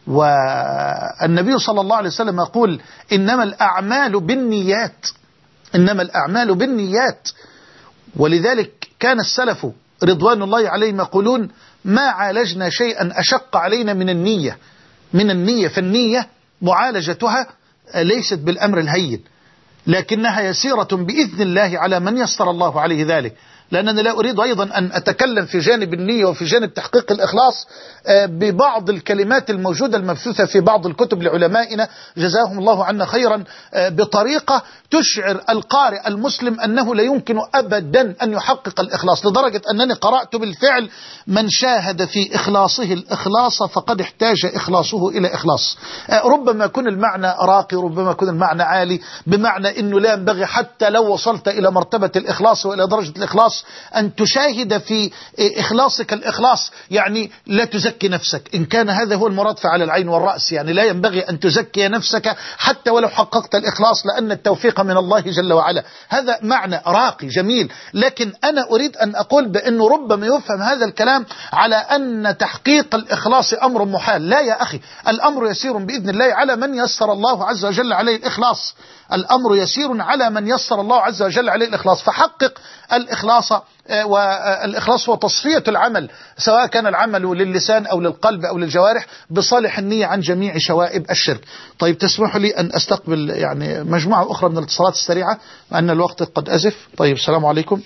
والنبي صلى الله عليه وسلم يقول إنما الأعمال بالنيات، إنما الأعمال بالنيات. ولذلك كان السلف رضوان الله عليهم يقولون ما عالجنا شيئا أشق علينا من النية، من النية. فالنية معالجتها ليست بالأمر الهين، لكنها يسيرة بإذن الله على من يسر الله عليه ذلك. لأنني لا أريد أيضا أن أتكلم في جانب النية وفي جانب تحقيق الإخلاص ببعض الكلمات الموجودة المبثوثة في بعض الكتب لعلمائنا جزاهم الله عنا خيرا، بطريقة تشعر القارئ المسلم أنه لا يمكن أبدا أن يحقق الإخلاص، لدرجة أنني قرأت بالفعل من شاهد في إخلاصه الإخلاص فقد احتاج إخلاصه إلى إخلاص. ربما يكون المعنى راقي، ربما يكون المعنى عالي، بمعنى أنه لا ينبغي حتى لو وصلت إلى مرتبة الإخلاص وإلى درجة الإخلاص أن تشاهد في إخلاصك الإخلاص، يعني لا تزكي نفسك. إن كان هذا هو المراد فعلى العين والرأس، يعني لا ينبغي أن تزكي نفسك حتى ولو حققت الإخلاص، لأن التوفيق من الله جل وعلا. هذا معنى راقي جميل، لكن أنا أريد أن أقول بأنه ربما يفهم هذا الكلام على أن تحقيق الإخلاص أمر محال. لا يا أخي، الأمر يسير بإذن الله على من يسر الله عز وجل عليه الإخلاص. الأمر يسير على من يسر الله عز وجل عليه الإخلاص، فحقق الإخلاص. والإخلاص هو تصفية العمل، سواء كان العمل للسان أو للقلب أو للجوارح، بصالح النية عن جميع شوائب الشرك. طيب تسمحوا لي أن أستقبل يعني مجموعة أخرى من الاتصالات السريعة لأن الوقت قد أزف. طيب السلام عليكم.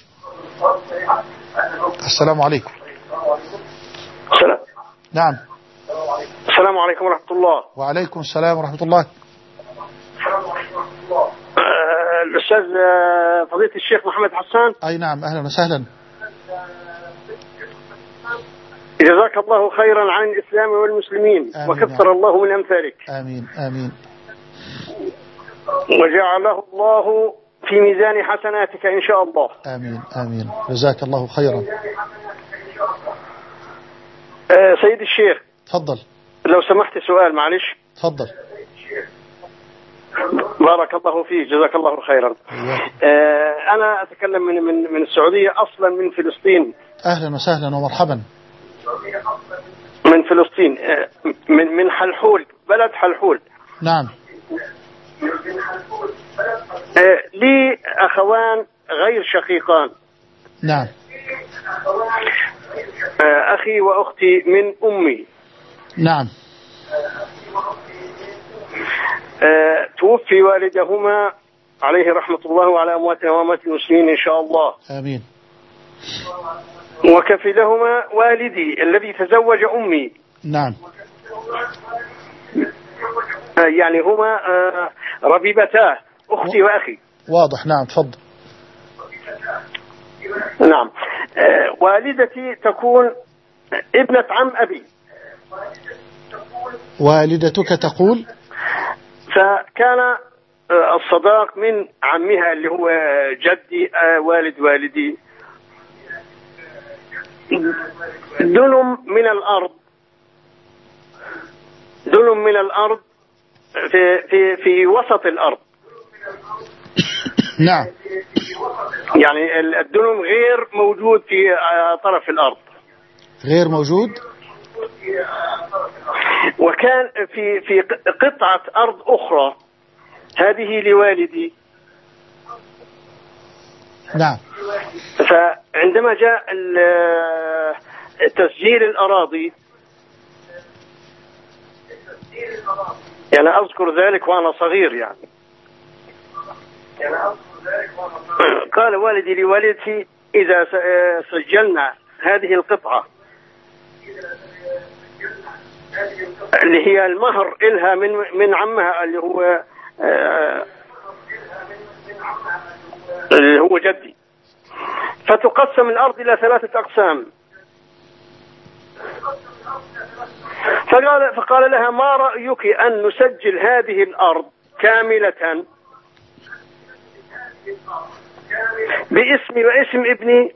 السلام عليكم. السلام. نعم. السلام عليكم ورحمة الله. وعليكم السلام ورحمة الله. الأستاذ فضيلة الشيخ محمد حسان. أي نعم، أهلا وسهلا. جزاك الله خيرا عن الإسلام والمسلمين، وكثر الله من أمثالك. آمين آمين. وجعله الله في ميزان حسناتك إن شاء الله. آمين آمين، جزاك الله خيرا. سيد الشيخ تفضل. لو سمحت سؤال، معلش. تفضل. بارك الله فيك، جزاك الله خيرا. أنا أتكلم من السعودية، أصلا من فلسطين. أهلا وسهلا ومرحبا. من فلسطين، من حلحول، بلد حلحول. نعم. لي أخوان غير شقيقان. نعم. أخي وأختي من أمي. نعم. توفي والدهما عليه رحمة الله وعلى أمواتنا وأموات المسلمين إن شاء الله. آمين. وكفلهما والدي الذي تزوج أمي. نعم. يعني هما ربيبتاه، أختي وأخي. واضح. نعم تفضل. نعم. والدتي تكون ابنة عم أبي. والدتك تقول؟ فكان الصداق من عمها اللي هو جدي والد والدي دنم من الأرض، دنم من الأرض في وسط الأرض. نعم. يعني الدنم غير موجود في طرف الأرض، غير موجود. وكان في قطعة أرض أخرى، هذه لوالدي. نعم. فعندما جاء تسجيل الأراضي، يعني أذكر ذلك وأنا صغير، يعني قال والدي لوالدتي إذا سجلنا هذه القطعة اللي هي المهر إلها من عمها اللي هو جدي، فتقسم الأرض إلى 3 أقسام. فقال لها ما رأيك أن نسجل هذه الأرض كاملة باسمي واسم ابني،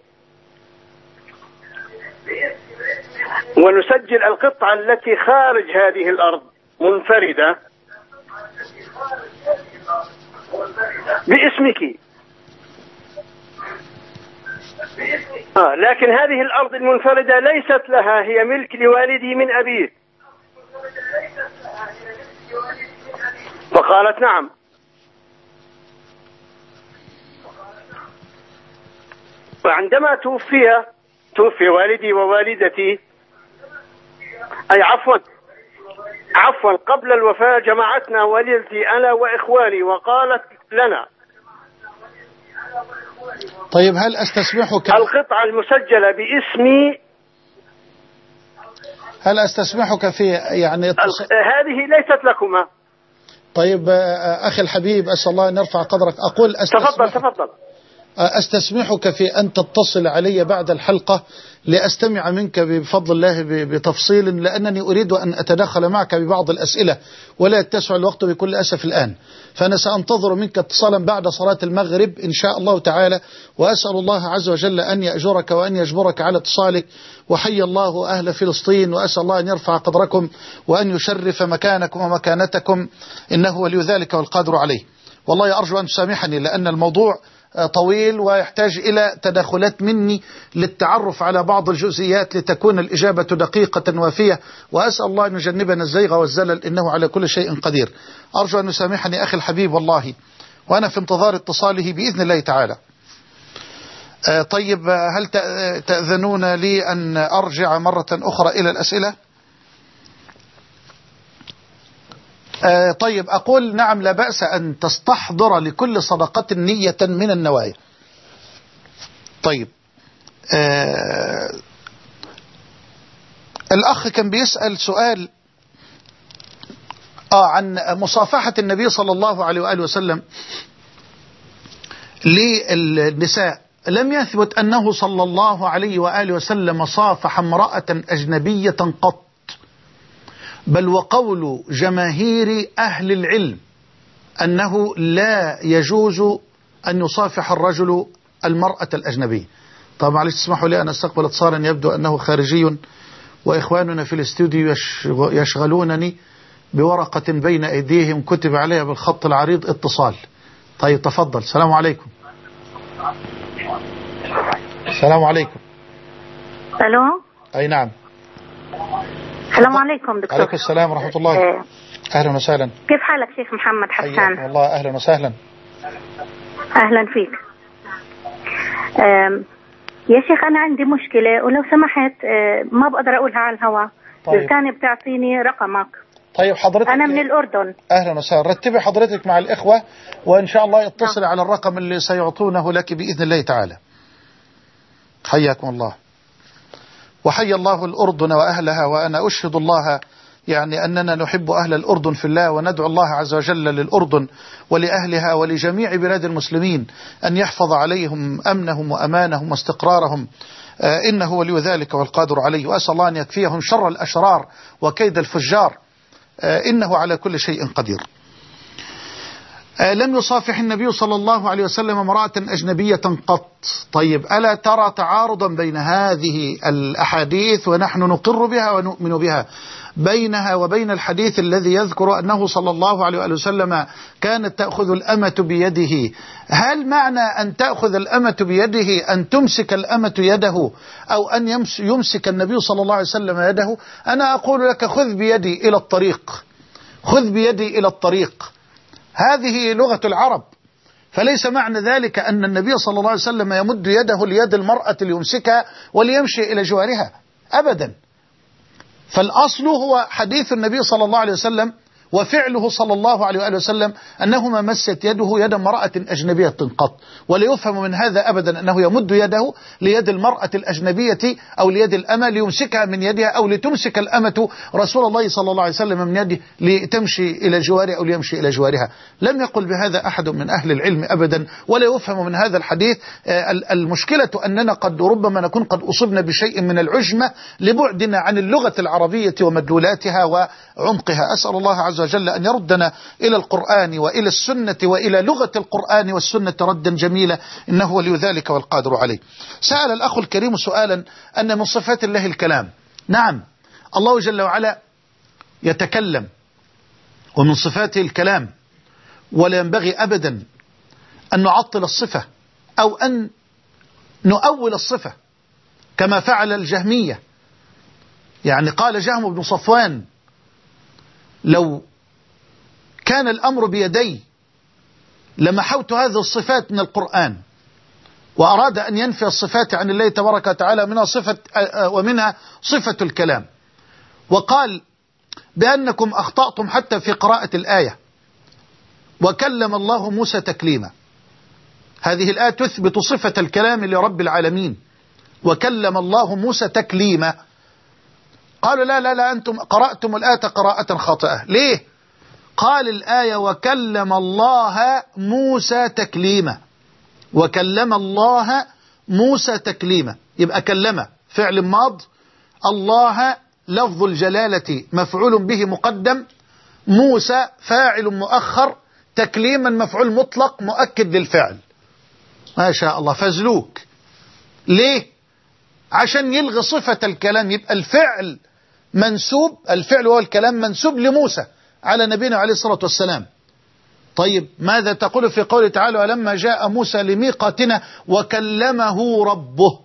ونسجل القطعة التي خارج هذه الأرض منفردة باسمك، لكن هذه الأرض المنفردة ليست لها، هي ملك لوالدي من أبيه. فقالت نعم. وعندما توفي والدي ووالدتي، أي عفوا قبل الوفاة، جمعتنا والدتي أنا وإخواني وقالت لنا: طيب هل أستسمحك القطعة المسجلة باسمي، هل أستسمحك في يعني هذه ليست لكما. طيب أخي الحبيب، أسأل الله أن يرفع قدرك. أقول تفضل. أستسمحك في أن تتصل علي بعد الحلقة لأستمع منك بفضل الله بتفصيل، لأنني أريد أن أتدخل معك ببعض الأسئلة ولا يتسع الوقت بكل أسف الآن، فأنا سأنتظر منك اتصالا بعد صلاة المغرب إن شاء الله تعالى، وأسأل الله عز وجل أن يأجرك وأن يجبرك على اتصالك. وحي الله أهل فلسطين، وأسأل الله أن يرفع قدركم وأن يشرف مكانكم ومكانتكم، إنه ولي ذلك والقادر عليه. والله أرجو أن تسامحني لأن الموضوع طويل ويحتاج إلى تدخلات مني للتعرف على بعض الجزئيات لتكون الإجابة دقيقة وافية، وأسأل الله أن يجنبنا الزيغ والزلل إنه على كل شيء قدير. أرجو أن يسامحني أخي الحبيب والله، وأنا في انتظار اتصاله بإذن الله تعالى. طيب هل تأذنون لي أن أرجع مرة أخرى إلى الأسئلة؟ طيب أقول نعم، لا بأس أن تستحضر لكل صدقة نية من النوايا. طيب الأخ كان بيسأل سؤال عن مصافحة النبي صلى الله عليه وآله وسلم للنساء. لم يثبت أنه صلى الله عليه وآله وسلم صافح امرأة أجنبية قط، بل وقول جماهير أهل العلم أنه لا يجوز أن يصافح الرجل المرأة الأجنبية. طبعا معلش تسمحوا لي أن أستقبل اتصالا يبدو أنه خارجي، وإخواننا في الاستوديو يشغلونني بورقة بين أيديهم كتب عليها بالخط العريض اتصال. طيب تفضل. السلام عليكم. السلام عليكم. ألو. أي نعم. السلام عليكم دكتور. عليكم السلام ورحمة الله. أهلا وسهلا. كيف حالك شيخ محمد حسان؟ والله أهلا وسهلا. أهلا فيك. يا شيخ أنا عندي مشكلة ولو سمحت ما بقدر أقولها على الهواء. طيب. إذا كان بتعطيني رقمك. طيب حضرتك. أنا من الأردن. أهلا وسهلا. رتبي حضرتك مع الإخوة وإن شاء الله يتصل على الرقم اللي سيعطونه لك بإذن الله تعالى. حياكم الله. وحي الله الأردن وأهلها، وأنا أشهد الله يعني أننا نحب أهل الأردن في الله، وندعو الله عز وجل للأردن ولأهلها ولجميع بلاد المسلمين أن يحفظ عليهم أمنهم وأمانهم واستقرارهم، إنه ولي ذلك والقادر عليه. وأسأل الله أن يكفيهم شر الأشرار وكيد الفجار، إنه على كل شيء قدير. لم يصافح النبي صلى الله عليه وسلم امرأة أجنبية قط. طيب ألا ترى تعارضا بين هذه الأحاديث ونحن نقر بها ونؤمن بها، بينها وبين الحديث الذي يذكر أنه صلى الله عليه وسلم كانت تأخذ الأمة بيده؟ هل معنى أن تأخذ الأمة بيده أن تمسك الأمة يده أو أن يمسك النبي صلى الله عليه وسلم يده؟ أنا أقول لك خذ بيدي إلى الطريق، خذ بيدي إلى الطريق. هذه لغة العرب، فليس معنى ذلك أن النبي صلى الله عليه وسلم يمد يده ليد المرأة ليمسكها وليمشي إلى جوارها أبدا. فالأصل هو حديث النبي صلى الله عليه وسلم وفعله صلى الله عليه وآله وسلم أنه ما مست يده يد امرأة أجنبية قط، ولا يفهم من هذا أبدا أنه يمد يده ليد المرأة الأجنبية أو ليد الأمة ليمسكها من يدها، أو لتمسك الأمة رسول الله صلى الله عليه وسلم من يده لتمشي إلى جوارها أو ليمشي إلى جوارها. لم يقل بهذا أحد من أهل العلم أبدا، ولا يفهم من هذا الحديث. المشكلة أننا قد ربما نكون قد أصبنا بشيء من العجمة لبعدنا عن اللغة العربية ومدلولاتها وعمقها. أسأل الله عز وجل أن يردنا إلى القرآن وإلى السنة وإلى لغة القرآن والسنة ردا جميلا، إنه ولي ذلك والقادر عليه. سأل الأخ الكريم سؤالا أن من صفات الله الكلام. نعم، الله جل وعلا يتكلم ومن صفاته الكلام، ولا ينبغي أبدا أن نعطل الصفة أو أن نؤول الصفة كما فعل الجهمية. يعني قال جهم بن صفوان: لو كان الأمر بيدي لمحوت هذه الصفات من القرآن، وأراد أن ينفي الصفات عن الله تبارك وتعالى ومنها صفة الكلام، وقال بأنكم أخطأتم حتى في قراءة الآية وكلم الله موسى تكليما. هذه الآية تثبت صفة الكلام لرب العالمين، وكلم الله موسى تكليما. قالوا لا لا لا، أنتم قرأتم الآية قراءة خاطئة. ليه؟ قال الآية وكلم الله موسى تكليما، وكلم الله موسى تكليما، يبقى كلم فعل ماض، الله لفظ الجلالة مفعول به مقدم، موسى فاعل مؤخر، تكليما مفعول مطلق مؤكد للفعل. ما شاء الله، فزلوك. ليه؟ عشان يلغي صفة الكلام، يبقى الفعل منسوب، الفعل هو الكلام منسوب لموسى على نبينا عليه الصلاة والسلام. طيب ماذا تقول في قوله تعالى ولما جاء موسى لميقاتنا وكلمه ربه؟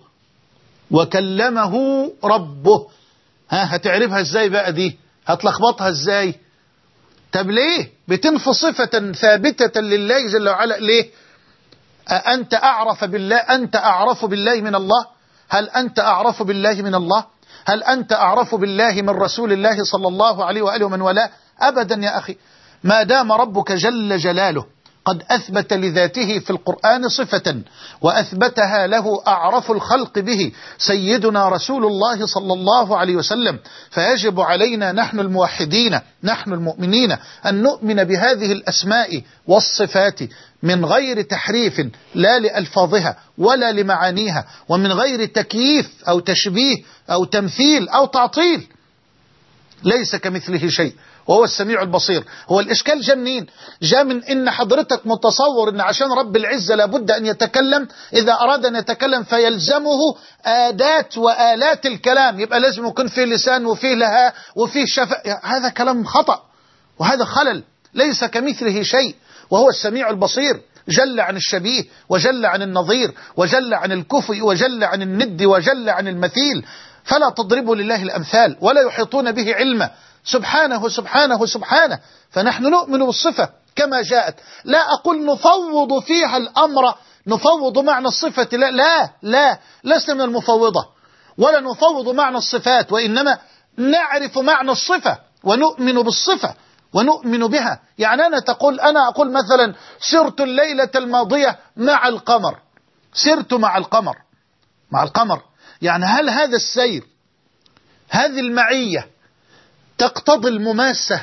وكلمه ربه، هتعرفها ازاي بقى دي؟ هتلخبطها ازاي؟ طب ليه بتنفي صفة ثابتة لله جل وعلا؟ ليه؟ أنت أعرف بالله، أنت أعرف بالله من الله؟ هل أنت أعرف بالله من الله؟ هل أنت أعرف بالله من رسول الله صلى الله عليه وآله ومن والاه؟ أبدا يا أخي. ما دام ربك جل جلاله قد أثبت لذاته في القرآن صفة وأثبتها له أعرف الخلق به سيدنا رسول الله صلى الله عليه وسلم، فيجب علينا نحن الموحدين نحن المؤمنين أن نؤمن بهذه الأسماء والصفات من غير تحريف، لا لألفاظها ولا لمعانيها، ومن غير تكييف أو تشبيه أو تمثيل أو تعطيل. ليس كمثله شيء وهو السميع البصير. هو الإشكال جنين جاء من إن حضرتك متصور إن عشان رب العزة لابد أن يتكلم، إذا أراد أن يتكلم فيلزمه آدات وآلات الكلام، يبقى لازم يكون فيه لسان وفيه لها وفيه شفاء. هذا كلام خطأ وهذا خلل. ليس كمثله شيء وهو السميع البصير، جل عن الشبيه وجل عن النظير وجل عن الكفء وجل عن الند وجل عن المثيل. فلا تضربوا لله الأمثال ولا يحيطون به علما، سبحانه سبحانه سبحانه. فنحن نؤمن بالصفة كما جاءت، لا أقول نفوض فيها الأمر، نفوض معنى الصفة، لا لا لا، لسنا من المفوضة ولا نفوض معنى الصفات، وإنما نعرف معنى الصفة ونؤمن بالصفة ونؤمن بها. يعني أنا أقول مثلا سرت الليلة الماضية مع القمر، سرت مع القمر، مع القمر. يعني هل هذا السير، هذه المعية تقتضي المماسة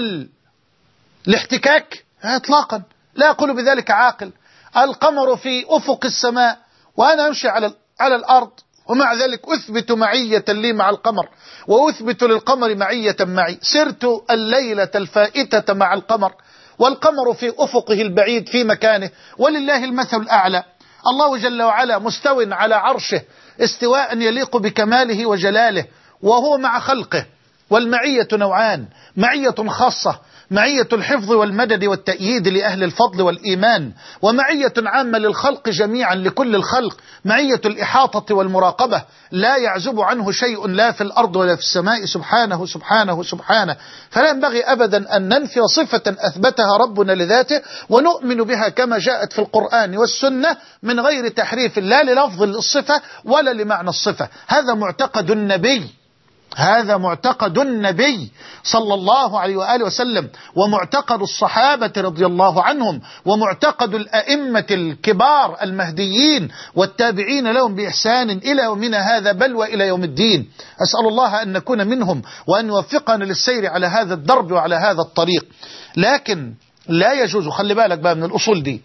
والاحتكاك؟ اطلاقا، لا أقول بذلك عاقل. القمر في أفق السماء وأنا أمشي على الأرض، ومع ذلك أثبت معية لي مع القمر وأثبت للقمر معية معي. سرت الليلة الفائتة مع القمر، والقمر في أفقه البعيد في مكانه، ولله المثل الأعلى. الله جل وعلا مستو على عرشه استواء يليق بكماله وجلاله، وهو مع خلقه. والمعية نوعان: معية خاصة، معية الحفظ والمدد والتأييد لأهل الفضل والإيمان، ومعية عامة للخلق جميعا لكل الخلق، معية الإحاطة والمراقبة، لا يعزب عنه شيء لا في الأرض ولا في السماء، سبحانه سبحانه سبحانه. فلا ينبغي أبدا أن ننفي صفة أثبتها ربنا لذاته ونؤمن بها كما جاءت في القرآن والسنة من غير تحريف، لا للفظ الصفة ولا لمعنى الصفة. هذا معتقد النبي، هذا معتقد النبي صلى الله عليه وآله وسلم، ومعتقد الصحابة رضي الله عنهم، ومعتقد الأئمة الكبار المهديين والتابعين لهم بإحسان إلى يومنا هذا بل وإلى يوم الدين. أسأل الله أن نكون منهم وأن يوفقنا للسير على هذا الدرب وعلى هذا الطريق. لكن لا يجوز، خلي بالك بقى من الأصول دي،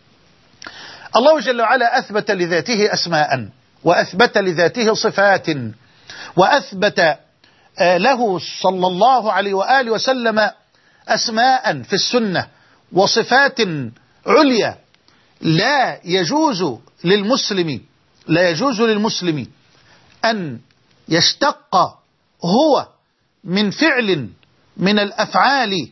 الله جل وعلا أثبت لذاته أسماء وأثبت لذاته صفات، وأثبت له صلى الله عليه وآله وسلم أسماء في السنة وصفات عليا. لا يجوز للمسلم أن يشتق هو من فعل من الأفعال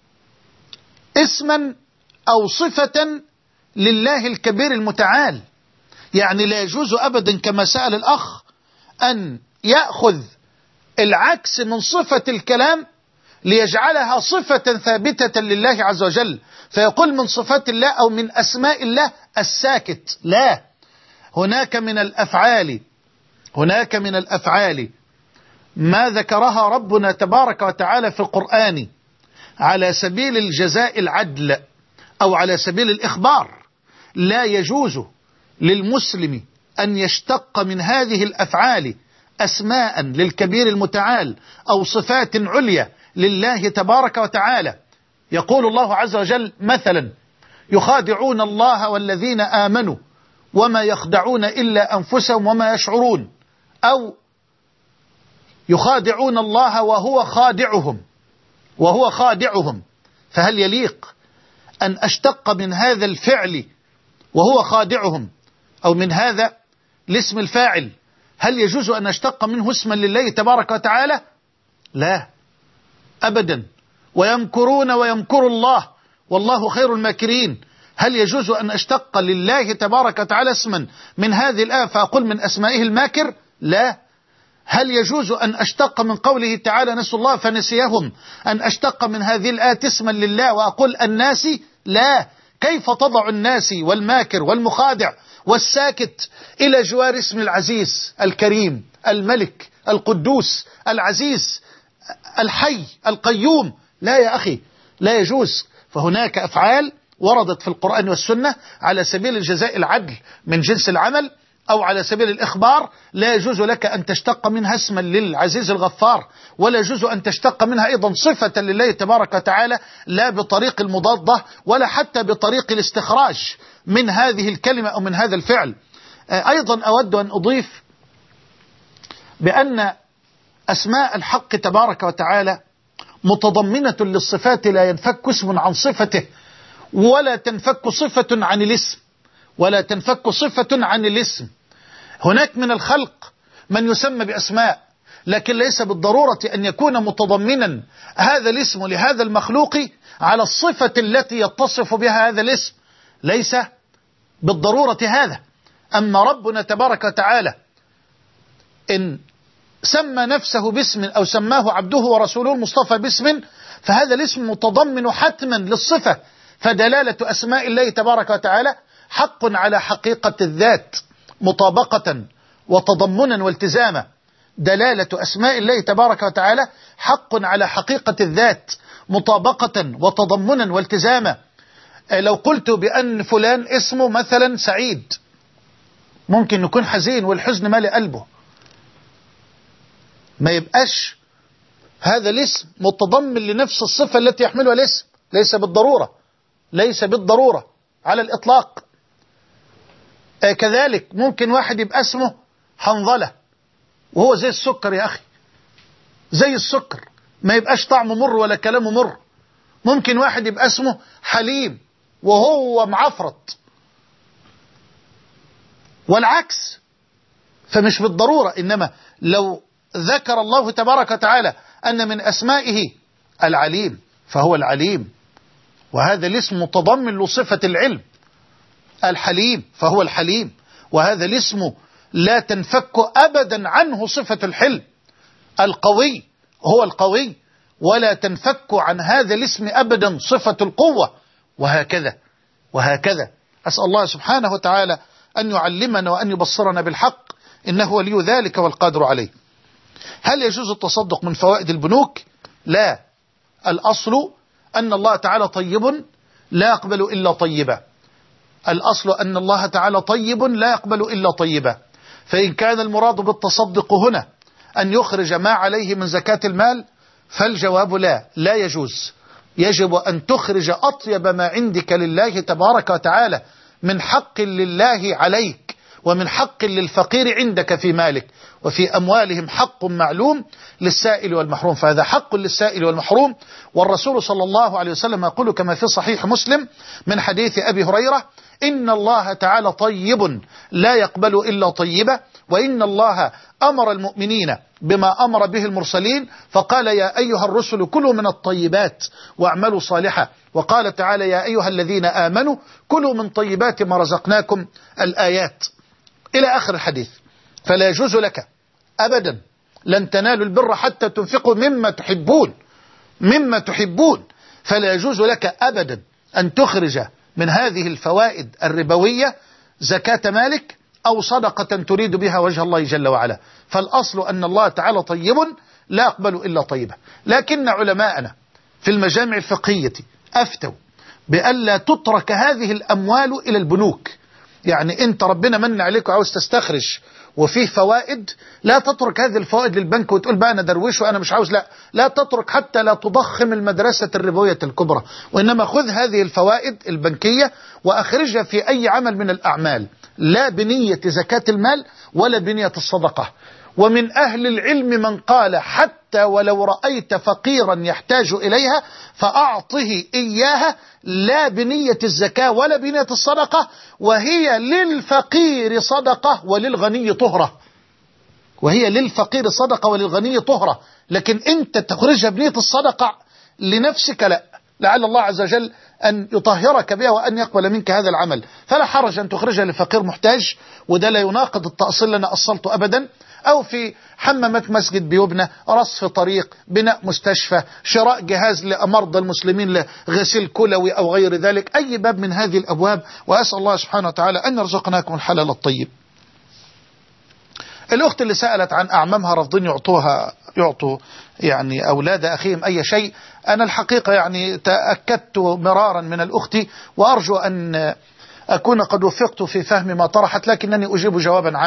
اسما أو صفة لله الكبير المتعال. يعني لا يجوز أبدا كما سأل الأخ أن يأخذ العكس من صفة الكلام ليجعلها صفة ثابتة لله عز وجل، فيقول من صفات الله أو من أسماء الله الساكت. لا، هناك من الأفعال ما ذكرها ربنا تبارك وتعالى في القرآن على سبيل الجزاء العدل أو على سبيل الإخبار، لا يجوز للمسلم أن يشتق من هذه الأفعال أسماء للكبير المتعال أو صفات عليا لله تبارك وتعالى. يقول الله عز وجل مثلا: يخادعون الله والذين آمنوا وما يخدعون إلا أنفسهم وما يشعرون، أو يخادعون الله وهو خادعهم. فهل يليق أن أشتق من هذا الفعل وهو خادعهم أو من هذا الاسم الفاعل، هل يجوز أن أشتق منه اسما لله تبارك وتعالى؟ لا أبدا. ويمكرون ويمكر الله والله خير الماكرين، هل يجوز أن أشتق لله تبارك وتعالى اسما من هذه الآية فأقول من أسمائه الماكر؟ لا. هل يجوز أن أشتق من قوله تعالى نسوا الله فنسيهم أن أشتق من هذه الآية اسما لله وأقول الناسي؟ لا. كيف تضع الناسي والماكر والمخادع والساكت إلى جوار اسم العزيز الكريم الملك القدوس العزيز الحي القيوم؟ لا يا أخي، لا يجوز. فهناك أفعال وردت في القرآن والسنة على سبيل الجزاء العدل من جنس العمل أو على سبيل الإخبار، لا يجوز لك أن تشتق منها اسما للعزيز الغفار، ولا يجوز أن تشتق منها أيضا صفة لله تبارك وتعالى، لا بطريق المضادة ولا حتى بطريق الاستخراج من هذه الكلمة أو من هذا الفعل. أيضا أود أن أضيف بأن أسماء الحق تبارك وتعالى متضمنة للصفات، لا ينفك اسم عن صفته ولا تنفك صفة عن الاسم. هناك من الخلق من يسمى بأسماء، لكن ليس بالضرورة أن يكون متضمنا هذا الاسم لهذا المخلوق على الصفة التي يتصف بها هذا الاسم، ليس بالضرورة هذا. أما ربنا تبارك وتعالى إن سمى نفسه باسم أو سماه عبده ورسوله المصطفى باسم، فهذا الاسم متضمن حتما للصفة. فدلالة أسماء الله تبارك وتعالى حق على حقيقة الذات مطابقة وتضمنا والتزاما. دلالة أسماء الله تبارك وتعالى حق على حقيقة الذات مطابقة وتضمنا والتزاما. لو قلت بأن فلان اسمه مثلا سعيد، ممكن يكون حزين والحزن مالي قلبه، ما يبقاش هذا الاسم متضمن لنفس الصفة التي يحملها الاسم، ليس بالضرورة على الإطلاق. كذلك ممكن واحد يبقى اسمه حنظلة وهو زي السكر يا أخي، زي السكر، ما يبقاش طعمه مر ولا كلامه مر. ممكن واحد يبقى اسمه حليم وهو معفرط، والعكس. فمش بالضرورة، إنما لو ذكر الله تبارك وتعالى أن من أسمائه العليم فهو العليم، وهذا الاسم متضمن لصفة العلم. الحليم فهو الحليم، وهذا الاسم لا تنفك أبدا عنه صفة الحلم. القوي هو القوي، ولا تنفك عن هذا الاسم أبدا صفة القوة، وهكذا. أسأل الله سبحانه وتعالى أن يعلمنا وأن يبصرنا بالحق، إنه ولي ذلك والقادر عليه. هل يجوز التصدق من فوائد البنوك؟ لا. الأصل أن الله تعالى طيب لا يقبل إلا طيبا. الأصل أن الله تعالى طيب لا يقبل إلا طيبا. فإن كان المراد بالتصدق هنا أن يخرج ما عليه من زكاة المال، فالجواب لا يجوز. يجب أن تخرج أطيب ما عندك لله تبارك وتعالى من حق لله عليك ومن حق للفقير عندك في مالك، وفي أموالهم حق معلوم للسائل والمحروم، فهذا حق للسائل والمحروم. والرسول صلى الله عليه وسلم يقول كما في صحيح مسلم من حديث أبي هريرة: إن الله تعالى طيب لا يقبل إلا طيبا، وإن الله أمر المؤمنين بما أمر به المرسلين، فقال: يا أيها الرسل كلوا من الطيبات واعملوا صالحا، وقال تعالى: يا أيها الذين آمنوا كلوا من طيبات ما رزقناكم، الآيات إلى آخر الحديث. فلا يجوز لك أبدا، لن تنالوا البر حتى تنفقوا مما تحبون، مما تحبون، فلا يجوز لك أبدا أن تخرج من هذه الفوائد الربوية زكاة مالك أو صدقة تريد بها وجه الله جل وعلا. فالأصل أن الله تعالى طيب لا يقبل إلا طيبة. لكن علماءنا في المجامع الفقهية أفتوا بألا تترك هذه الأموال إلى البنوك. يعني أنت ربنا من عليك وعاوز تستخرج وفيه فوائد، لا تترك هذه الفوائد للبنك وتقول بقى أنا درويش وأنا مش عاوز. لا تترك حتى لا تضخم المدرسة الربوية الكبرى، وإنما خذ هذه الفوائد البنكية وأخرجها في أي عمل من الأعمال، لا بنية زكاة المال ولا بنية الصدقة. ومن أهل العلم من قال حتى ولو رأيت فقيرا يحتاج إليها فأعطه إياها لا بنية الزكاة ولا بنية الصدقة، وهي للفقير صدقة وللغني طهرة. وهي للفقير صدقة وللغني طهرة، لكن أنت تخرجها بنية الصدقة لنفسك لا، لعل الله عز وجل أن يطهرك بها وأن يقبل منك هذا العمل. فلا حرج أن تخرجها لفقير محتاج، وده لا يناقض التأصيل لنا أصلته أبدا. أو في حمامات مسجد بيبنى، رصف طريق، بناء مستشفى، شراء جهاز لمرضى المسلمين لغسيل كلوي أو غير ذلك، أي باب من هذه الأبواب. وأسأل الله سبحانه وتعالى أن يرزقناكم الحلال الطيب. الأخت اللي سألت عن أعمامها رافضين يعطوا يعني أولاد أخيهم أي شيء، أنا الحقيقة يعني تأكدت مرارا من الأخت، وأرجو أن أكون قد وفقت في فهم ما طرحت، لكنني أجيب جوابا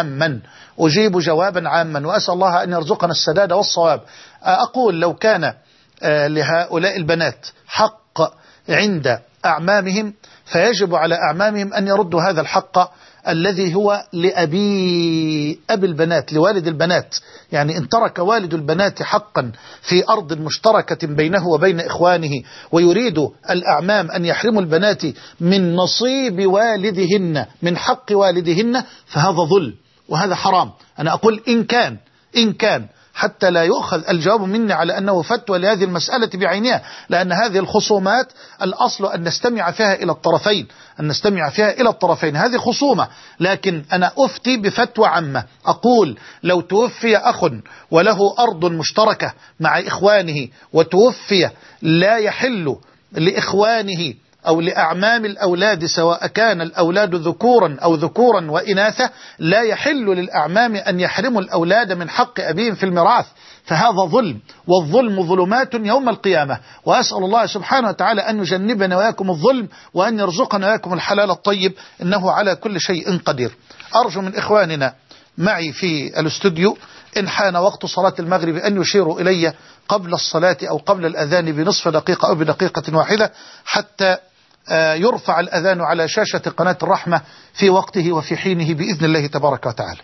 عاما وأسأل الله أن يرزقنا السداد والصواب. أقول لو كان لهؤلاء البنات حق عند أعمامهم فيجب على أعمامهم أن يردوا هذا الحق الذي هو أبي البنات، لوالد البنات. يعني إن ترك والد البنات حقا في أرض مشتركة بينه وبين إخوانه ويريد الأعمام أن يحرموا البنات من نصيب والدهن، من حق والدهن، فهذا ظلم وهذا حرام. أنا أقول إن كان حتى لا يؤخذ الجواب مني على أنه فتوى لهذه المسألة بعينها، لأن هذه الخصومات الأصل أن نستمع فيها إلى الطرفين. هذه خصومة، لكن أنا أفتي بفتوى عامة. أقول لو توفي أخ وله أرض مشتركة مع إخوانه وتوفي، لا يحل لإخوانه أو لأعمام الأولاد، سواء كان الأولاد ذكورا وإناثا، لا يحل للأعمام أن يحرموا الأولاد من حق أبيهم في الميراث، فهذا ظلم، والظلم ظلمات يوم القيامة. وأسأل الله سبحانه وتعالى أن يجنبنا وإياكم الظلم، وأن يرزقنا وإياكم الحلال الطيب، إنه على كل شيء قدير. أرجو من إخواننا معي في الاستوديو إن حان وقت صلاة المغرب أن يشيروا إلي قبل الصلاة أو قبل الأذان بنصف دقيقة أو بدقيقة واحدة، حتى يرفع الأذان على شاشة قناة الرحمة في وقته وفي حينه بإذن الله تبارك وتعالى.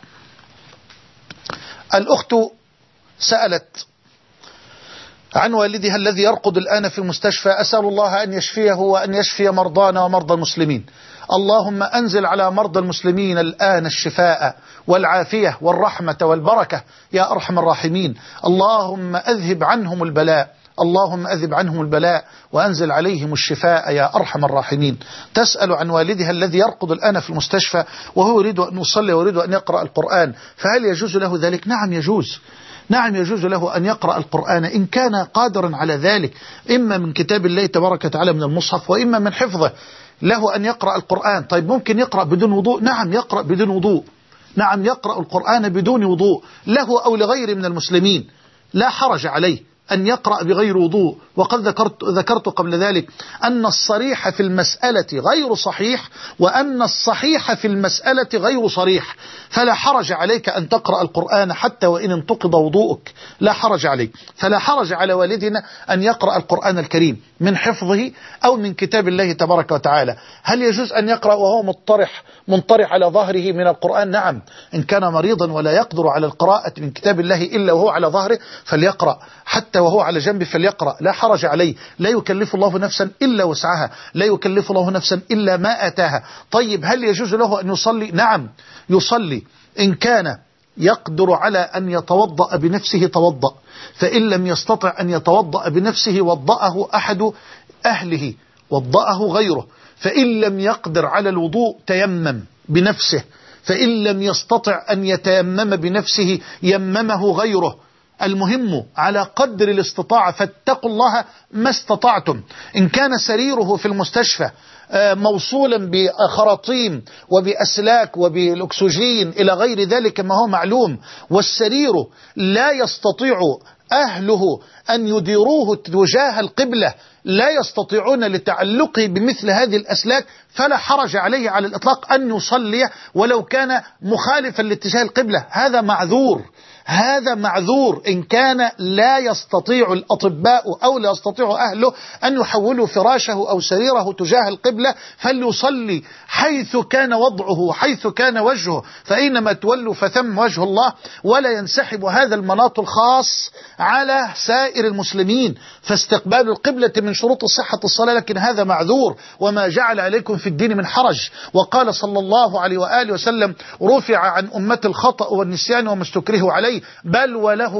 الأخت سألت عن والدها الذي يرقد الآن في المستشفى، أسأل الله أن يشفيه وأن يشفي مرضانا ومرضى المسلمين. اللهم أنزل على مرضى المسلمين الآن الشفاء والعافية والرحمة والبركة يا أرحم الراحمين. اللهم أذهب عنهم البلاء وأنزل عليهم الشفاء يا أرحم الراحمين. تسأل عن والدها الذي يرقد الآن في المستشفى وهو يريد أن يصلي ويريد أن يقرأ القرآن، فهل يجوز له ذلك؟ نعم يجوز له أن يقرأ القرآن إن كان قادرا على ذلك، إما من كتاب الله تبارك وتعالى من المصحف وإما من حفظه، له أن يقرأ القرآن. طيب ممكن يقرأ بدون وضوء؟ نعم يقرأ بدون وضوء، نعم يقرأ القرآن بدون وضوء، له أو لغيره من المسلمين، لا حرج عليه أن يقرأ بغير وضوء. وقد ذكرت قبل ذلك أن الصريح في المسألة غير صحيح، وأن الصحيح في المسألة غير صريح، فلا حرج عليك أن تقرأ القرآن حتى وإن انتقض وضوءك، لا حرج عليك. فلا حرج على والدنا أن يقرأ القرآن الكريم من حفظه أو من كتاب الله تبارك وتعالى. هل يجوز أن يقرأ وهو منطرح على ظهره من القرآن؟ نعم، إن كان مريضا ولا يقدر على القراءة من كتاب الله إلا وهو على ظهره فليقرأ، حتى وهو على جنبه فليقرأ، لا حرج عليه. لا يكلف الله نفسا إلا وسعها، لا يكلف الله نفسا إلا ما آتاها. طيب هل يجوز له أن يصلي؟ نعم يصلي، إن كان يقدر على أن يتوضأ بنفسه توضأ، فإن لم يستطع أن يتوضأ بنفسه وضأه أحد أهله، وضأه غيره. فإن لم يقدر على الوضوء تيمم بنفسه، فإن لم يستطع أن يتيمم بنفسه يممه غيره. المهم على قدر الاستطاعة فاتقوا الله ما استطعتم. إن كان سريره في المستشفى موصولا بخراطيم وبأسلاك وبالأكسجين إلى غير ذلك ما هو معلوم، والسرير لا يستطيع أهله أن يديروه تجاه القبلة، لا يستطيعون لتعلقه بمثل هذه الأسلاك، فلا حرج عليه على الإطلاق أن يصلي ولو كان مخالفا لاتجاه القبلة. هذا معذور، هذا معذور. إن كان لا يستطيع الأطباء أو لا يستطيع أهله أن يحولوا فراشه أو سريره تجاه القبلة فليصلي حيث كان وضعه وحيث كان وجهه، فأينما تولوا فثم وجه الله، ولا ينسحب هذا المناط الخاص على سائر المسلمين. فاستقبال القبلة من شروط صحة الصلاة، لكن هذا معذور. وما جعل عليكم في الدين من حرج. وقال صلى الله عليه وآله وسلم: رفع عن أمة الخطأ والنسيان وما استكرهوا عليه، بل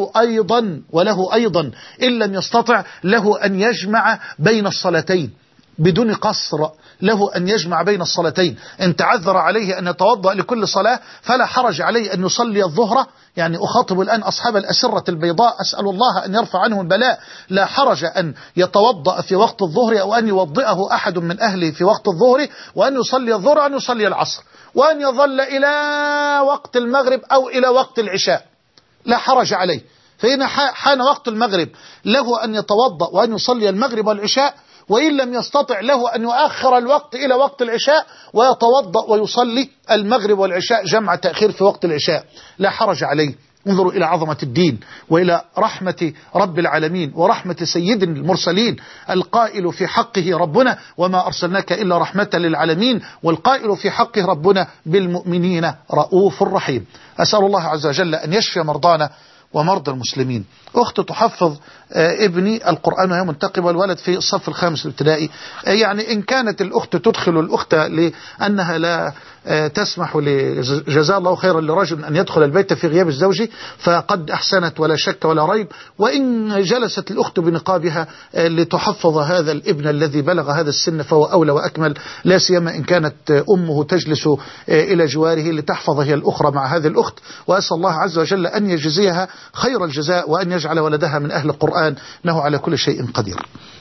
وله أيضا إن لم يستطع له أن يجمع بين الصلاتين بدون قصر، له أن يجمع بين الصلاتين. إن تعذر عليه أن يتوضأ لكل صلاة فلا حرج عليه أن يصلي الظهر. يعني أخاطب الآن أصحاب الأسرة البيضاء، أسأل الله أن يرفع عنهم البلاء. لا حرج أن يتوضأ في وقت الظهر أو أن يوضئه أحد من أهله في وقت الظهر، وأن يصلي الظهر وأن يصلي العصر، وأن يظل إلى وقت المغرب أو إلى وقت العشاء، لا حرج عليه. فإن حان وقت المغرب له أن يتوضأ وأن يصلي المغرب والعشاء، وإن لم يستطع له أن يؤخر الوقت إلى وقت العشاء ويتوضأ ويصلي المغرب والعشاء جمع تأخير في وقت العشاء، لا حرج عليه. انظروا إلى عظمة الدين وإلى رحمة رب العالمين ورحمة سيد المرسلين، القائل في حقه ربنا: وما أرسلناك إلا رحمة للعالمين، والقائل في حقه ربنا: بالمؤمنين رؤوف رحيم. أسأل الله عز وجل أن يشفي مرضانا ومرضى المسلمين. أخت تحفظ ابني القرآن وهي منتقبة، الولد في الصف الخامس الابتدائي. يعني إن كانت الأخت تدخل الأخت لأنها لا تسمح جزاه الله خيرا لرجل أن يدخل البيت في غياب الزوج فقد أحسنت ولا شك ولا ريب. وإن جلست الأخت بنقابها لتحفظ هذا الابن الذي بلغ هذا السن فهو أولى وأكمل، لا سيما إن كانت أمه تجلس إلى جواره لتحفظ هي الأخرى مع هذه الأخت. وأسأل الله عز وجل أن يجزيها خير الجزاء وأن يجعل ولدها من أهل القرآن، إنه على كل شيء قدير.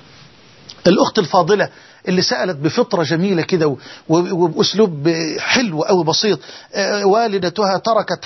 الأخت الفاضلة اللي سألت بفطرة جميلة كده وبأسلوب حلو أو بسيط، والدتها تركت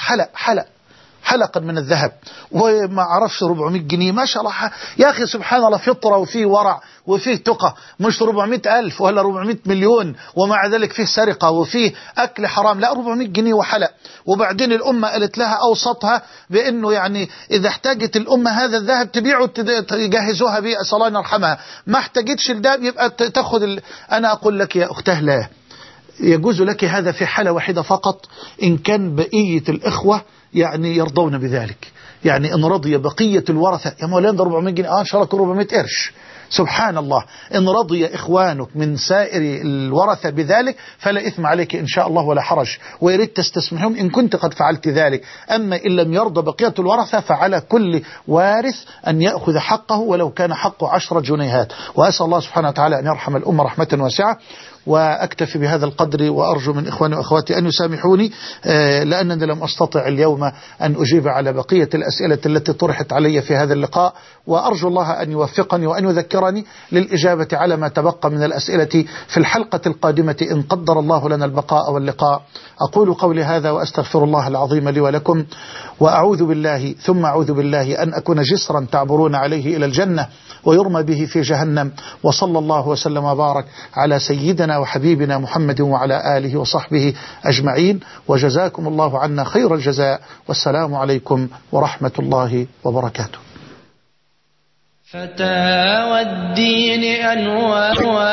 حلقا من الذهب وما عرفش 400 جنيه، ما شاء الله يا أخي سبحان الله، فطرة وفيه ورع وفيه تقى، مش 400,000 ولا 400 مليون ومع ذلك فيه سرقة وفيه أكل حرام، لا 400 جنيه وحلق. وبعدين الأمة قالت لها أوسطها بأنه يعني إذا احتاجت الأمة هذا الذهب تبيعه تجهزوها به، أسأل الله أن يرحمها. ما احتاجتش الذهب يبقى تاخذ أنا أقول لك يا أختاه لا يجوز لك هذا في حالة واحدة فقط، إن كان بقية الإخوة يعني يرضون بذلك. يعني إن رضي بقية الورثة يا مولانا ده 400 جنيه إن شاء الله 400 قرش، سبحان الله. إن رضي إخوانك من سائر الورثة بذلك فلا إثم عليك إن شاء الله ولا حرج، ويريد تستسمحهم إن كنت قد فعلت ذلك. أما إن لم يرضى بقية الورثة فعلى كل وارث أن يأخذ حقه ولو كان حقه 10 جنيهات. وأسأل الله سبحانه وتعالى أن يرحم الأمة رحمة واسعة. وأكتفي بهذا القدر، وأرجو من إخواني وأخواتي أن يسامحوني لأنني لم أستطع اليوم أن أجيب على بقية الأسئلة التي طرحت علي في هذا اللقاء، وأرجو الله أن يوفقني وأن يذكرني للإجابة على ما تبقى من الأسئلة في الحلقة القادمة إن قدر الله لنا البقاء واللقاء. أقول قولي هذا وأستغفر الله العظيم لي ولكم، وأعوذ بالله ثم أعوذ بالله أن أكون جسرا تعبرون عليه إلى الجنة ويرمى به في جهنم. وصلى الله وسلم وبارك على سيدنا وحبيبنا محمد وعلى آله وصحبه أجمعين، وجزاكم الله عنا خير الجزاء، والسلام عليكم ورحمة الله وبركاته. فتاوى الدين أنواع